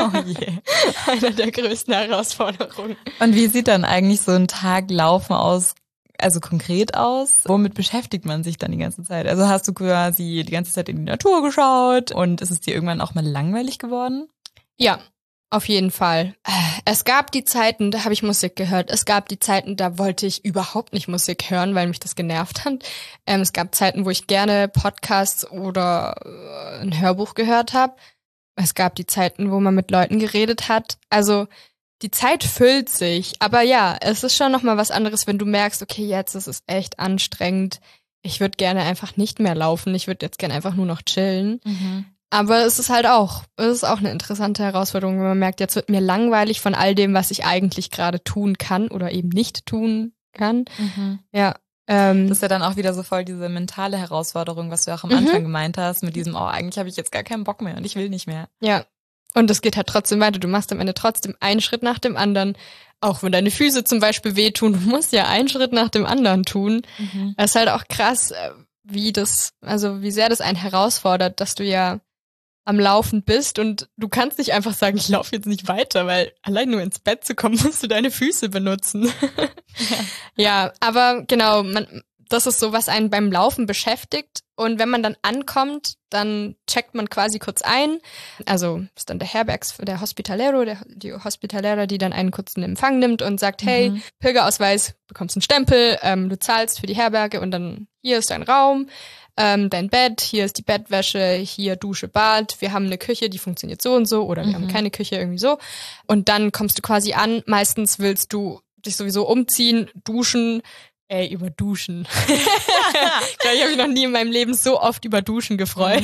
Speaker 3: eine der größten Herausforderungen.
Speaker 2: Und wie sieht dann eigentlich so ein Tag Laufen aus? Also konkret aus? Womit beschäftigt man sich dann die ganze Zeit? Also hast du quasi die ganze Zeit in die Natur geschaut und ist es dir irgendwann auch mal langweilig geworden?
Speaker 3: Ja, auf jeden Fall. Es gab die Zeiten, da habe ich Musik gehört. Es gab die Zeiten, da wollte ich überhaupt nicht Musik hören, weil mich das genervt hat. Es gab Zeiten, wo ich gerne Podcasts oder ein Hörbuch gehört habe. Es gab die Zeiten, wo man mit Leuten geredet hat. Also die Zeit füllt sich, aber ja, es ist schon nochmal was anderes, wenn du merkst, okay, jetzt ist es echt anstrengend. Ich würde gerne einfach nicht mehr laufen. Ich würde jetzt gerne einfach nur noch chillen. Aber es ist auch eine interessante Herausforderung, wenn man merkt, jetzt wird mir langweilig von all dem, was ich eigentlich gerade tun kann oder eben nicht tun kann. Ja.
Speaker 2: Das ist ja dann auch wieder so voll diese mentale Herausforderung, was du auch am Anfang gemeint hast, mit diesem, eigentlich habe ich jetzt gar keinen Bock mehr und ich will nicht mehr.
Speaker 3: Ja. Und es geht halt trotzdem weiter. Du machst am Ende trotzdem einen Schritt nach dem anderen. Auch wenn deine Füße zum Beispiel wehtun, du musst ja einen Schritt nach dem anderen tun. Es ist halt auch krass, wie sehr das einen herausfordert, dass du ja am Laufen bist und du kannst nicht einfach sagen, ich laufe jetzt nicht weiter, weil allein nur ins Bett zu kommen, musst du deine Füße benutzen. Ja, aber genau, das ist so, was einen beim Laufen beschäftigt. Und wenn man dann ankommt, dann checkt man quasi kurz ein. Also ist dann der Hospitalero, die Hospitalera, die dann einen kurzen Empfang nimmt und sagt, hey, Pilgerausweis, bekommst einen Stempel, du zahlst für die Herberge und dann hier ist dein Raum, dein Bett, hier ist die Bettwäsche, hier Dusche, Bad, wir haben eine Küche, die funktioniert so und so oder wir haben keine Küche, irgendwie so. Und dann kommst du quasi an, meistens willst du dich sowieso umziehen, duschen, über Duschen. Ich habe mich noch nie in meinem Leben so oft über Duschen gefreut.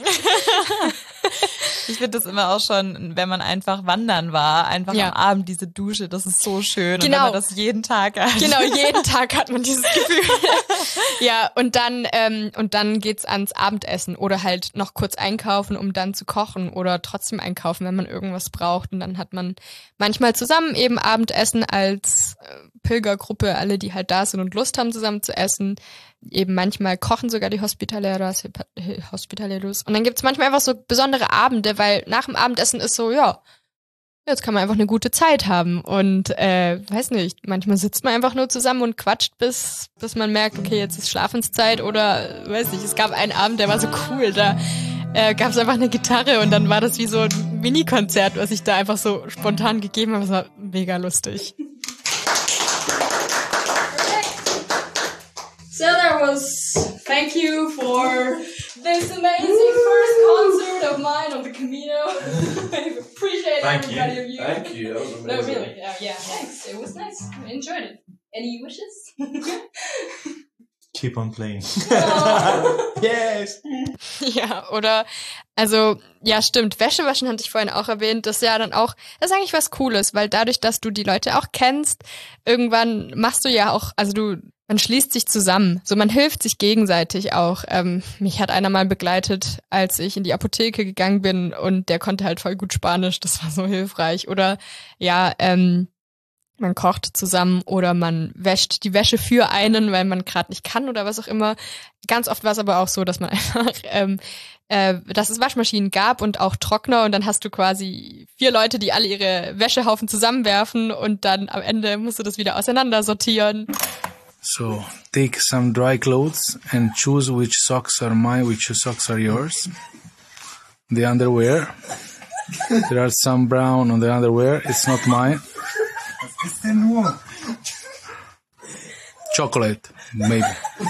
Speaker 2: Ich finde das immer auch schon, wenn man einfach wandern war, einfach am Abend diese Dusche, das ist so schön.
Speaker 3: Genau.
Speaker 2: Und wenn man das jeden Tag hat.
Speaker 3: Genau, jeden Tag hat man dieses Gefühl. Ja, und dann geht's ans Abendessen oder halt noch kurz einkaufen, um dann zu kochen oder trotzdem einkaufen, wenn man irgendwas braucht. Und dann hat man manchmal zusammen eben Abendessen als Pilgergruppe, alle, die halt da sind und Lust haben, zusammen zu essen. Eben manchmal kochen sogar die Hospitaleros. Und dann gibt's manchmal einfach so besondere Abende, weil nach dem Abendessen ist so, ja, jetzt kann man einfach eine gute Zeit haben. Und weiß nicht, manchmal sitzt man einfach nur zusammen und quatscht, bis man merkt, okay, jetzt ist Schlafenszeit oder weiß nicht, es gab einen Abend, der war so cool, da gab's einfach eine Gitarre und dann war das wie so ein Mini-Konzert, was ich da einfach so spontan gegeben habe. Das war mega lustig. So there was, thank you for this amazing first concert of mine on the Camino. I appreciate everybody of you.
Speaker 7: Thank you, that was amazing.
Speaker 3: No, really, yeah, thanks. It was nice. I enjoyed it. Any wishes?
Speaker 7: Keep on playing.
Speaker 3: Oh.
Speaker 7: Yes!
Speaker 3: Ja, oder, also, ja, stimmt. Wäsche waschen hatte ich vorhin auch erwähnt. Das ist ja dann auch, das ist eigentlich was Cooles, weil dadurch, dass du die Leute auch kennst, irgendwann machst du ja auch, also du man schließt sich zusammen. So, man hilft sich gegenseitig auch. Mich hat einer mal begleitet, als ich in die Apotheke gegangen bin und der konnte halt voll gut Spanisch. Das war so hilfreich. Oder ja, man kocht zusammen oder man wäscht die Wäsche für einen, weil man gerade nicht kann oder was auch immer. Ganz oft war es aber auch so, dass man einfach, dass es Waschmaschinen gab und auch Trockner und dann hast du quasi 4 Leute, die alle ihre Wäschehaufen zusammenwerfen und dann am Ende musst du das wieder auseinander sortieren.
Speaker 8: So, take some dry clothes and choose which socks are mine, which socks are yours. The underwear. There are some brown on the underwear. It's not mine. Chocolate, maybe.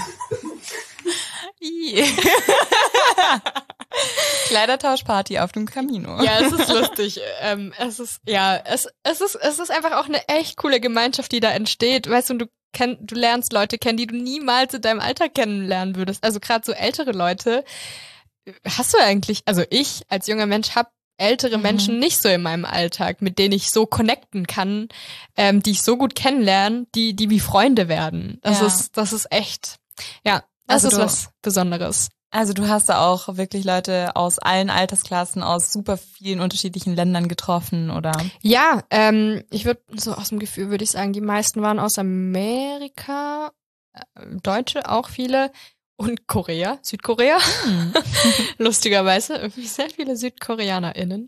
Speaker 2: Kleidertauschparty auf dem Camino.
Speaker 3: Ja, es ist lustig. Es ist einfach auch eine echt coole Gemeinschaft, die da entsteht. Weißt du, du lernst Leute kennen, die du niemals in deinem Alltag kennenlernen würdest. Also gerade so ältere Leute hast du eigentlich, also ich als junger Mensch habe ältere Menschen nicht so in meinem Alltag, mit denen ich so connecten kann, die ich so gut kennenlerne, die wie Freunde werden. Das ist echt, ja, das ist was Besonderes.
Speaker 2: Also du hast da auch wirklich Leute aus allen Altersklassen, aus super vielen unterschiedlichen Ländern getroffen, oder?
Speaker 3: Ja, ich würde so aus dem Gefühl würde ich sagen, die meisten waren aus Amerika, Deutsche auch viele und Korea, Südkorea. Lustigerweise irgendwie sehr viele SüdkoreanerInnen.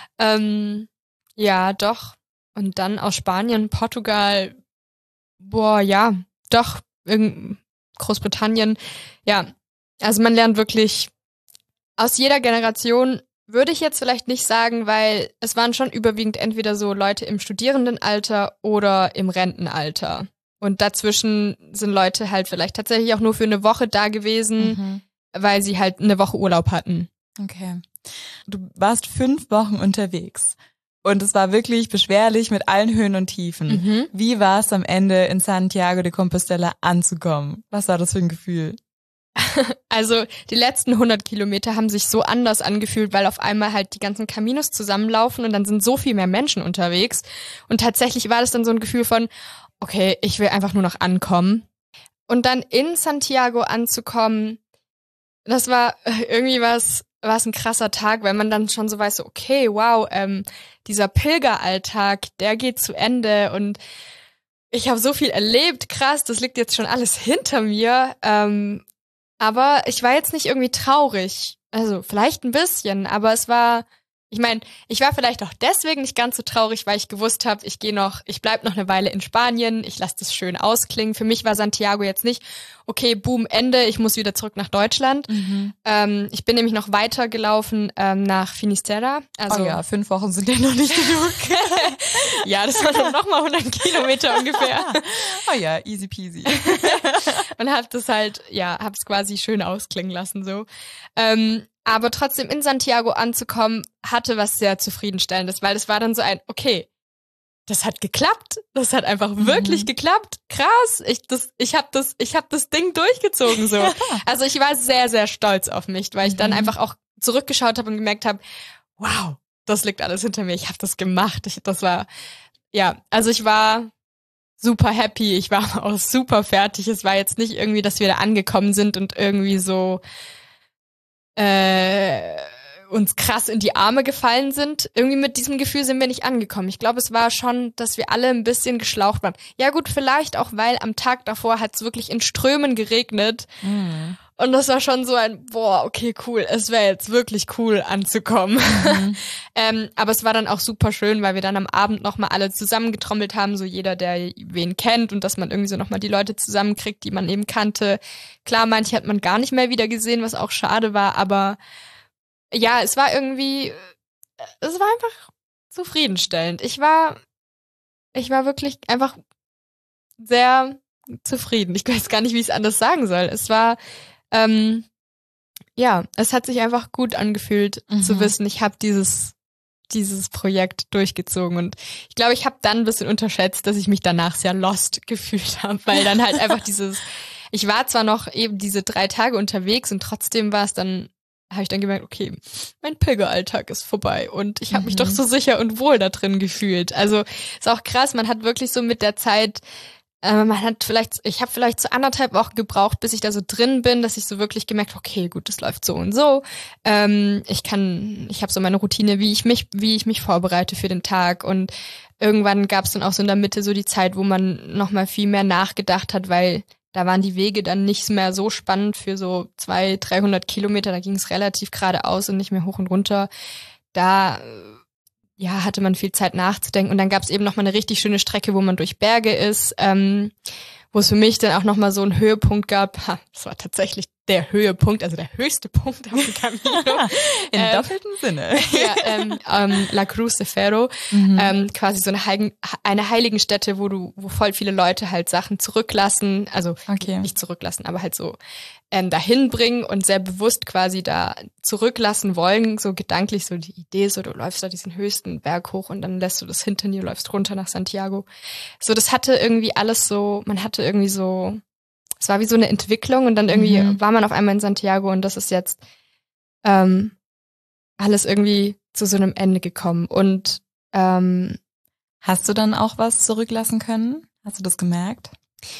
Speaker 3: Ja, doch. Und dann aus Spanien, Portugal, Großbritannien, ja. Also man lernt wirklich aus jeder Generation, würde ich jetzt vielleicht nicht sagen, weil es waren schon überwiegend entweder so Leute im Studierendenalter oder im Rentenalter. Und dazwischen sind Leute halt vielleicht tatsächlich auch nur für eine Woche da gewesen, weil sie halt eine Woche Urlaub hatten.
Speaker 2: Okay. Du warst 5 Wochen unterwegs und es war wirklich beschwerlich mit allen Höhen und Tiefen. Wie war es am Ende in Santiago de Compostela anzukommen? Was war das für ein Gefühl?
Speaker 3: Also die letzten 100 Kilometer haben sich so anders angefühlt, weil auf einmal halt die ganzen Caminos zusammenlaufen und dann sind so viel mehr Menschen unterwegs. Und tatsächlich war das dann so ein Gefühl von, okay, ich will einfach nur noch ankommen. Und dann in Santiago anzukommen, das war irgendwie was ein krasser Tag, weil man dann schon so weiß, so, okay, wow, dieser Pilgeralltag, der geht zu Ende und ich habe so viel erlebt, krass, das liegt jetzt schon alles hinter mir. Aber ich war jetzt nicht irgendwie traurig. Also vielleicht ein bisschen, aber es war, ich meine, ich war vielleicht auch deswegen nicht ganz so traurig, weil ich gewusst habe, ich bleib noch eine Weile in Spanien, ich lasse das schön ausklingen. Für mich war Santiago jetzt nicht, okay, boom, Ende, ich muss wieder zurück nach Deutschland. Ich bin nämlich noch weiter gelaufen nach Finisterre. Also,
Speaker 2: 5 Wochen sind ja noch nicht genug.
Speaker 3: Ja, das waren dann nochmal 100 Kilometer ungefähr.
Speaker 2: Oh ja, easy peasy.
Speaker 3: Und hab's quasi schön ausklingen lassen so. Aber trotzdem in Santiago anzukommen, hatte was sehr Zufriedenstellendes, weil das war dann so ein, okay, das hat geklappt, das hat einfach wirklich geklappt, krass, ich hab das Ding durchgezogen so. Also ich war sehr, sehr stolz auf mich, weil ich dann einfach auch zurückgeschaut habe und gemerkt habe, wow, das liegt alles hinter mir, ich habe das gemacht, ich war super happy, ich war auch super fertig, es war jetzt nicht irgendwie, dass wir da angekommen sind und irgendwie so uns krass in die Arme gefallen sind. Irgendwie mit diesem Gefühl sind wir nicht angekommen. Ich glaube, es war schon, dass wir alle ein bisschen geschlaucht waren. Ja gut, vielleicht auch, weil am Tag davor hat es wirklich in Strömen geregnet. Und das war schon so ein, boah, okay, cool, es wäre jetzt wirklich cool anzukommen. Aber es war dann auch super schön, weil wir dann am Abend nochmal alle zusammengetrommelt haben, so jeder, der wen kennt und dass man irgendwie so nochmal die Leute zusammenkriegt, die man eben kannte. Klar, manche hat man gar nicht mehr wieder gesehen, was auch schade war, aber ja, es war einfach zufriedenstellend. Ich war wirklich einfach sehr zufrieden. Ich weiß gar nicht, wie ich es anders sagen soll. Es war es hat sich einfach gut angefühlt zu wissen, ich habe dieses Projekt durchgezogen und ich glaube, ich habe dann ein bisschen unterschätzt, dass ich mich danach sehr lost gefühlt habe, weil dann halt einfach ich war zwar noch eben diese 3 Tage unterwegs und trotzdem habe ich dann gemerkt, okay, mein Pilgeralltag ist vorbei und ich habe mich doch so sicher und wohl da drin gefühlt. Also ist auch krass, man hat wirklich so mit der Zeit ich habe vielleicht so 1,5 Wochen gebraucht, bis ich da so drin bin, dass ich so wirklich gemerkt habe, okay, gut, das läuft so und so. Ich habe so meine Routine, wie ich mich vorbereite für den Tag, und irgendwann gab es dann auch so in der Mitte so die Zeit, wo man nochmal viel mehr nachgedacht hat, weil da waren die Wege dann nicht mehr so spannend für so 200-300 Kilometer, da ging es relativ geradeaus und nicht mehr hoch und runter. Da hatte man viel Zeit nachzudenken, und dann gab es eben nochmal eine richtig schöne Strecke, wo man durch Berge ist, wo es für mich dann auch nochmal so einen Höhepunkt gab. Das war tatsächlich der Höhepunkt, also der höchste Punkt auf dem Camino.
Speaker 2: Im doppelten Sinne.
Speaker 3: La Cruz de Ferro, quasi so eine Heiligenstätte, wo voll viele Leute halt Sachen zurücklassen, also nicht zurücklassen, aber halt so dahin bringen und sehr bewusst quasi da zurücklassen wollen, so gedanklich so die Idee, so du läufst da diesen höchsten Berg hoch und dann lässt du das hinter dir, läufst runter nach Santiago. So, das hatte irgendwie alles so, man hatte irgendwie so, es war wie so eine Entwicklung, und dann irgendwie war man auf einmal in Santiago, und das ist jetzt alles irgendwie zu so einem Ende gekommen. Und
Speaker 2: hast du dann auch was zurücklassen können? Hast du das gemerkt?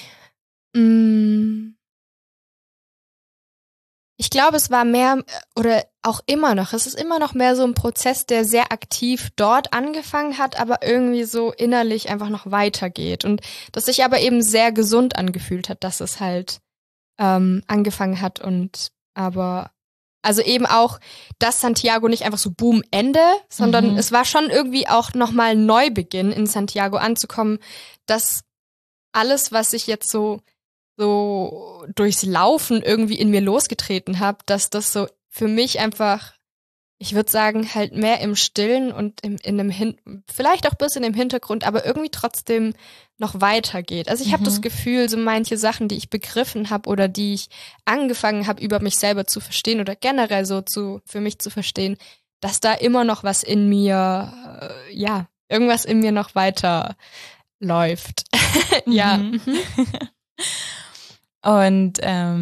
Speaker 3: Ich glaube, es war mehr, oder auch immer noch, es ist immer noch mehr so ein Prozess, der sehr aktiv dort angefangen hat, aber irgendwie so innerlich einfach noch weitergeht. Und das sich aber eben sehr gesund angefühlt hat, dass es halt angefangen hat, und aber also eben auch, dass Santiago nicht einfach so boom, Ende, sondern es war schon irgendwie auch nochmal ein Neubeginn, in Santiago anzukommen, dass alles, was ich jetzt so durchs Laufen irgendwie in mir losgetreten habe, dass das so für mich einfach, ich würde sagen, halt mehr im Stillen und in einem vielleicht auch ein bisschen im Hintergrund, aber irgendwie trotzdem noch weitergeht. Also ich habe das Gefühl, so manche Sachen, die ich begriffen habe oder die ich angefangen habe, über mich selber zu verstehen oder generell so für mich zu verstehen, dass da immer noch was in mir, irgendwas in mir noch weiter läuft. Ja.
Speaker 2: Und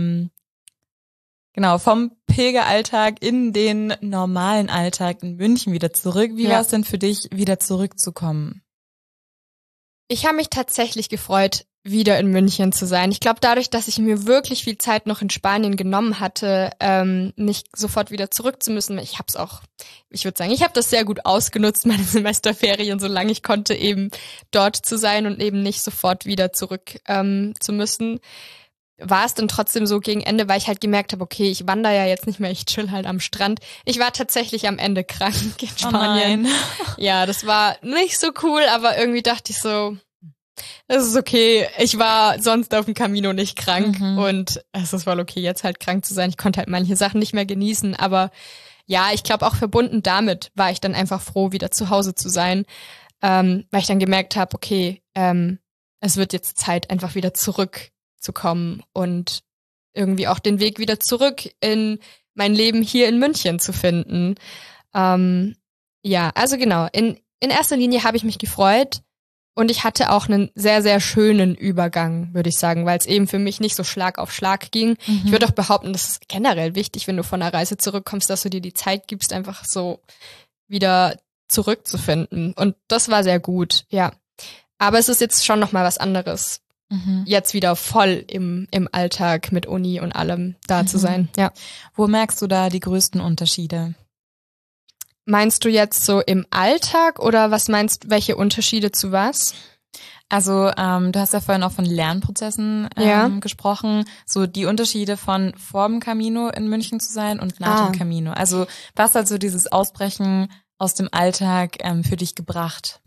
Speaker 2: genau, vom Pilgeralltag in den normalen Alltag in München wieder zurück. Wie war es denn für dich, wieder zurückzukommen?
Speaker 3: Ich habe mich tatsächlich gefreut, wieder in München zu sein. Ich glaube, dadurch, dass ich mir wirklich viel Zeit noch in Spanien genommen hatte, nicht sofort wieder zurück zu müssen. Ich würde sagen, ich habe das sehr gut ausgenutzt, meine Semesterferien, solange ich konnte, eben dort zu sein und eben nicht sofort wieder zurück zu müssen. War es dann trotzdem so gegen Ende, weil ich halt gemerkt habe, okay, ich wandere ja jetzt nicht mehr, ich chill halt am Strand. Ich war tatsächlich am Ende krank in Spanien.
Speaker 2: Oh nein. Ja,
Speaker 3: das war nicht so cool, aber irgendwie dachte ich so, es ist okay. Ich war sonst auf dem Camino nicht krank und es ist voll okay, jetzt halt krank zu sein. Ich konnte halt manche Sachen nicht mehr genießen, aber ja, ich glaube auch verbunden damit war ich dann einfach froh, wieder zu Hause zu sein, weil ich dann gemerkt habe, okay, es wird jetzt Zeit, einfach wieder zurückzukommen und irgendwie auch den Weg wieder zurück in mein Leben hier in München zu finden. Ja, also genau, in erster Linie habe ich mich gefreut und ich hatte auch einen sehr, sehr schönen Übergang, würde ich sagen, weil es eben für mich nicht so Schlag auf Schlag ging. Ich würde auch behaupten, das ist generell wichtig, wenn du von einer Reise zurückkommst, dass du dir die Zeit gibst, einfach so wieder zurückzufinden. Und das war sehr gut, ja. Aber es ist jetzt schon nochmal was anderes, jetzt wieder voll im Alltag mit Uni und allem da zu sein, ja.
Speaker 2: Wo merkst du da die größten Unterschiede?
Speaker 3: Meinst du jetzt so im Alltag oder was meinst, welche Unterschiede zu was?
Speaker 2: Also du hast ja vorhin auch von Lernprozessen gesprochen, so die Unterschiede von vor dem Camino in München zu sein und nach dem Camino. Also was hat so dieses Ausbrechen aus dem Alltag für dich gebracht?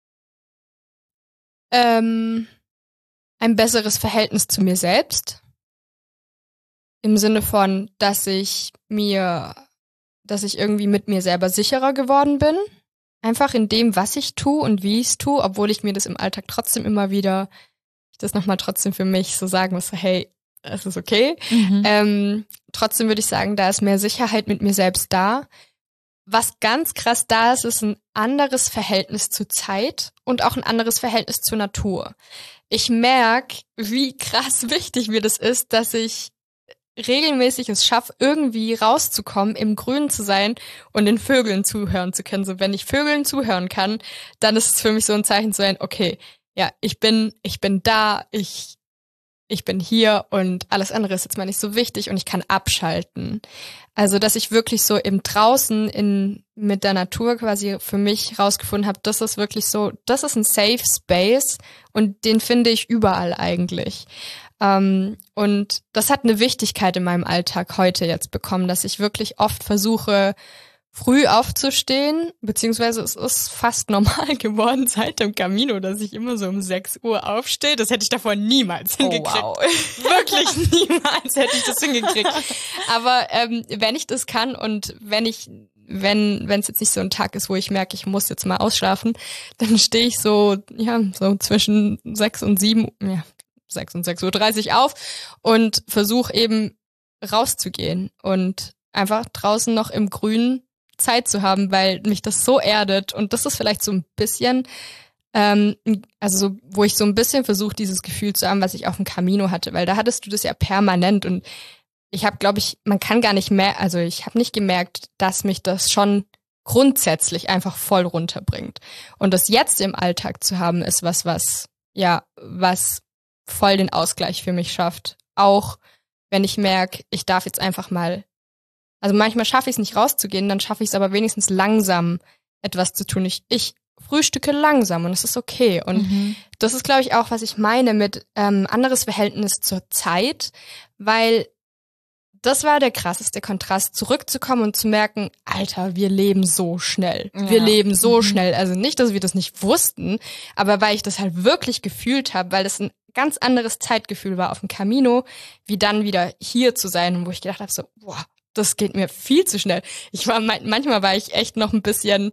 Speaker 3: Ein besseres Verhältnis zu mir selbst. Im Sinne von, dass ich irgendwie mit mir selber sicherer geworden bin. Einfach in dem, was ich tue und wie ich es tue, obwohl ich mir das im Alltag trotzdem immer wieder, das nochmal trotzdem für mich so sagen muss, hey, es ist okay. Trotzdem würde ich sagen, da ist mehr Sicherheit mit mir selbst da. Was ganz krass da ist, ist ein anderes Verhältnis zur Zeit und auch ein anderes Verhältnis zur Natur. Ich merke, wie krass wichtig mir das ist, dass ich regelmäßig es schaffe, irgendwie rauszukommen, im Grünen zu sein und den Vögeln zuhören zu können. So, wenn ich Vögeln zuhören kann, dann ist es für mich so ein Zeichen zu sein, okay, ja, ich bin da, ich bin hier und alles andere ist jetzt mal nicht so wichtig und ich kann abschalten. Also, dass ich wirklich so im Draußen mit der Natur quasi für mich rausgefunden habe, das ist wirklich so, das ist ein Safe Space und den finde ich überall eigentlich. Und das hat eine Wichtigkeit in meinem Alltag heute jetzt bekommen, dass ich wirklich oft versuche, früh aufzustehen, beziehungsweise es ist fast normal geworden seit dem Camino, dass ich immer so um 6 Uhr aufstehe. Das hätte ich davor niemals hingekriegt.
Speaker 2: Wow.
Speaker 3: Wirklich niemals hätte ich das hingekriegt. Aber wenn ich das kann und wenn es jetzt nicht so ein Tag ist, wo ich merke, ich muss jetzt mal ausschlafen, dann stehe ich so zwischen 6 und 7, 6 und 6:30 Uhr auf und versuche eben rauszugehen und einfach draußen noch im Grünen Zeit zu haben, weil mich das so erdet und das ist vielleicht so ein bisschen, wo ich so ein bisschen versuche, dieses Gefühl zu haben, was ich auf dem Camino hatte, weil da hattest du das ja permanent und ich habe, glaube ich, man kann gar nicht mehr, also ich habe nicht gemerkt, dass mich das schon grundsätzlich einfach voll runterbringt und das jetzt im Alltag zu haben, ist was voll den Ausgleich für mich schafft, auch wenn ich merke, ich darf jetzt einfach mal. Also manchmal schaffe ich es nicht rauszugehen, dann schaffe ich es aber wenigstens langsam etwas zu tun. Ich frühstücke langsam und es ist okay. Und das ist, glaube ich, auch, was ich meine mit anderes Verhältnis zur Zeit, weil das war der krasseste Kontrast, zurückzukommen und zu merken, Alter, wir leben so schnell. Ja. Wir leben so schnell. Also nicht, dass wir das nicht wussten, aber weil ich das halt wirklich gefühlt habe, weil das ein ganz anderes Zeitgefühl war auf dem Camino, wie dann wieder hier zu sein und wo ich gedacht habe, so, boah, das geht mir viel zu schnell. Manchmal war ich echt noch ein bisschen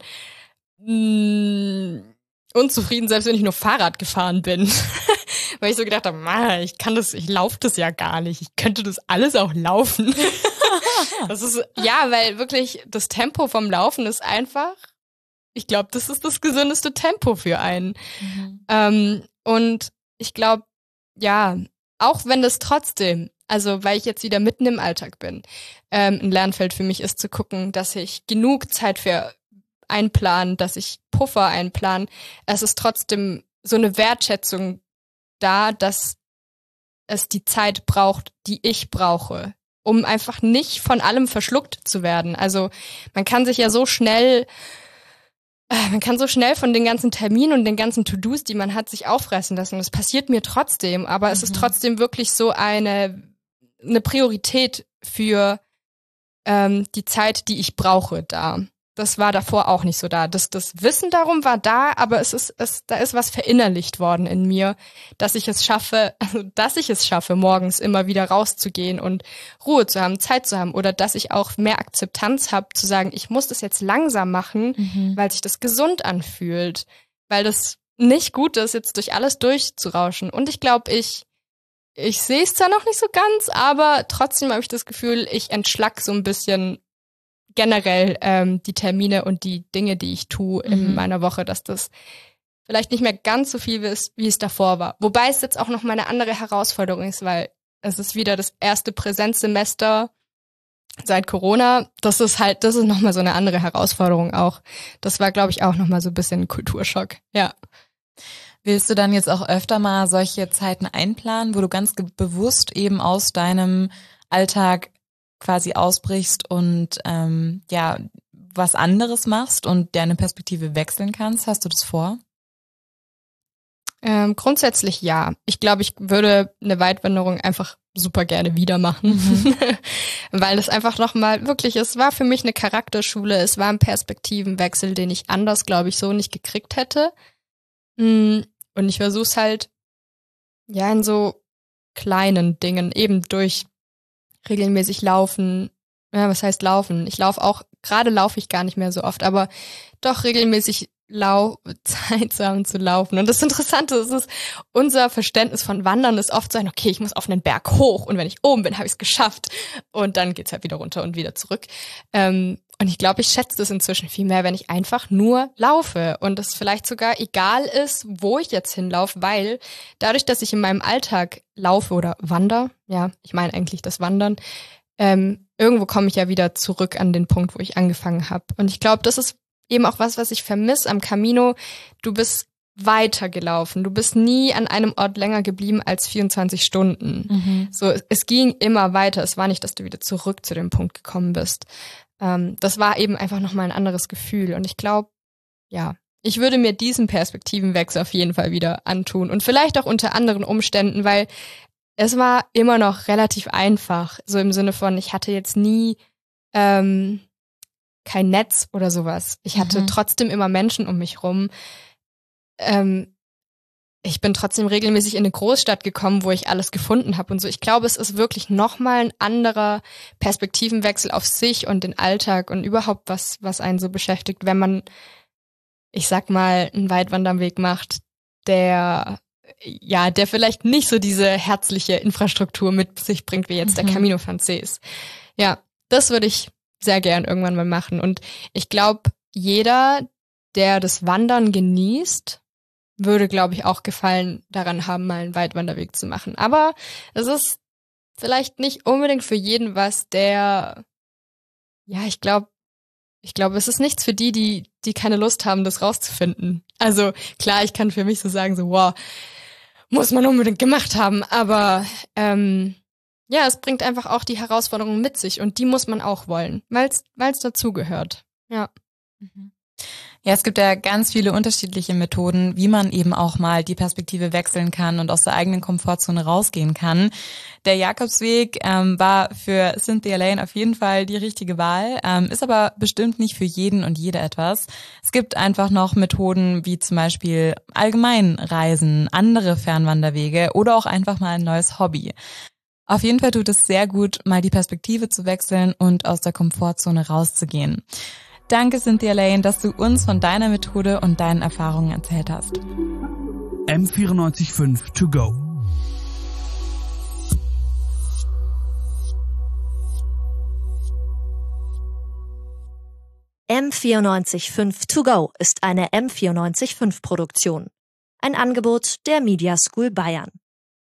Speaker 3: unzufrieden, selbst wenn ich nur Fahrrad gefahren bin. Weil ich so gedacht habe, ich laufe das ja gar nicht. Ich könnte das alles auch laufen. Das ist, ja, weil wirklich das Tempo vom Laufen ist einfach, ich glaube, das ist das gesündeste Tempo für einen. Und ich glaube, ja, auch wenn das trotzdem, also weil ich jetzt wieder mitten im Alltag bin, ein Lernfeld für mich ist zu gucken, dass ich genug Zeit für einplanen, dass ich Puffer einplanen. Es ist trotzdem so eine Wertschätzung da, dass es die Zeit braucht, die ich brauche, um einfach nicht von allem verschluckt zu werden. Also man kann so schnell von den ganzen Terminen und den ganzen To-Dos, die man hat, sich auffressen lassen. Das passiert mir trotzdem, aber es ist trotzdem wirklich so eine Priorität für die Zeit, die ich brauche da. Das war davor auch nicht so da. Das Wissen darum war da, aber da ist was verinnerlicht worden in mir, dass ich es schaffe, morgens immer wieder rauszugehen und Ruhe zu haben, Zeit zu haben oder dass ich auch mehr Akzeptanz habe, zu sagen, ich muss das jetzt langsam machen, weil sich das gesund anfühlt, weil das nicht gut ist, jetzt durch alles durchzurauschen. Und ich glaube, ich sehe es zwar noch nicht so ganz, aber trotzdem habe ich das Gefühl, ich entschlack so ein bisschen generell die Termine und die Dinge, die ich tue in meiner Woche, dass das vielleicht nicht mehr ganz so viel ist, wie es davor war. Wobei es jetzt auch noch mal eine andere Herausforderung ist, weil es ist wieder das erste Präsenzsemester seit Corona. Das ist noch mal so eine andere Herausforderung auch. Das war, glaube ich, auch noch mal so ein bisschen ein Kulturschock. Ja.
Speaker 2: Willst du dann jetzt auch öfter mal solche Zeiten einplanen, wo du ganz bewusst eben aus deinem Alltag quasi ausbrichst und was anderes machst und deine Perspektive wechseln kannst? Hast du das vor?
Speaker 3: Grundsätzlich ja. Ich glaube, ich würde eine Weitwanderung einfach super gerne wieder machen, weil das einfach nochmal wirklich, es war für mich eine Charakterschule, es war ein Perspektivenwechsel, den ich anders, glaube ich, so nicht gekriegt hätte. Und ich versuche es halt ja in so kleinen Dingen, eben durch regelmäßig laufen. Ja, was heißt laufen? Gerade laufe ich gar nicht mehr so oft, aber doch regelmäßig Zeit zu haben zu laufen. Und das Interessante ist, unser Verständnis von Wandern ist oft so ein, okay, ich muss auf einen Berg hoch und wenn ich oben bin, habe ich es geschafft. Und dann geht's halt wieder runter und wieder zurück. Und ich glaube, ich schätze das inzwischen viel mehr, wenn ich einfach nur laufe und es vielleicht sogar egal ist, wo ich jetzt hinlaufe, weil dadurch, dass ich in meinem Alltag laufe oder wandere, ja, ich meine eigentlich das Wandern, irgendwo komme ich ja wieder zurück an den Punkt, wo ich angefangen habe. Und ich glaube, das ist eben auch was ich vermisse am Camino. Du bist weitergelaufen. Du bist nie an einem Ort länger geblieben als 24 Stunden. So, es ging immer weiter. Es war nicht, dass du wieder zurück zu dem Punkt gekommen bist. Das war eben einfach nochmal ein anderes Gefühl. Und ich glaube, ja, ich würde mir diesen Perspektivenwechsel auf jeden Fall wieder antun. Und vielleicht auch unter anderen Umständen, weil es war immer noch relativ einfach. So im Sinne von, ich hatte jetzt nie kein Netz oder sowas. Ich hatte trotzdem immer Menschen um mich rum. Ich bin trotzdem regelmäßig in eine Großstadt gekommen, wo ich alles gefunden habe und so. Ich glaube, es ist wirklich nochmal ein anderer Perspektivenwechsel auf sich und den Alltag und überhaupt was einen so beschäftigt, wenn man, ich sag mal, einen Weitwanderweg macht, der vielleicht nicht so diese herzliche Infrastruktur mit sich bringt, wie jetzt der Camino Francés. Ja, das würde ich sehr gern irgendwann mal machen. Und ich glaube, jeder, der das Wandern genießt, würde, glaube ich, auch Gefallen daran haben, mal einen Weitwanderweg zu machen. Aber es ist vielleicht nicht unbedingt für jeden was, der, ja, ich glaube, es ist nichts für die keine Lust haben, das rauszufinden. Also klar, ich kann für mich so sagen, so, wow, muss man unbedingt gemacht haben. Aber ja, es bringt einfach auch die Herausforderungen mit sich und die muss man auch wollen, weil es dazugehört. Ja.
Speaker 2: Ja, es gibt ja ganz viele unterschiedliche Methoden, wie man eben auch mal die Perspektive wechseln kann und aus der eigenen Komfortzone rausgehen kann. Der Jakobsweg war für Cynthia Lane auf jeden Fall die richtige Wahl, ist aber bestimmt nicht für jeden und jede etwas. Es gibt einfach noch Methoden wie zum Beispiel Allgemeinreisen, andere Fernwanderwege oder auch einfach mal ein neues Hobby. Auf jeden Fall tut es sehr gut, mal die Perspektive zu wechseln und aus der Komfortzone rauszugehen. Danke, Cynthia Lane, dass du uns von deiner Methode und deinen Erfahrungen erzählt hast.
Speaker 1: M94.5 to go.
Speaker 9: M94.5 to go ist eine M94.5 Produktion. Ein Angebot der Media School Bayern.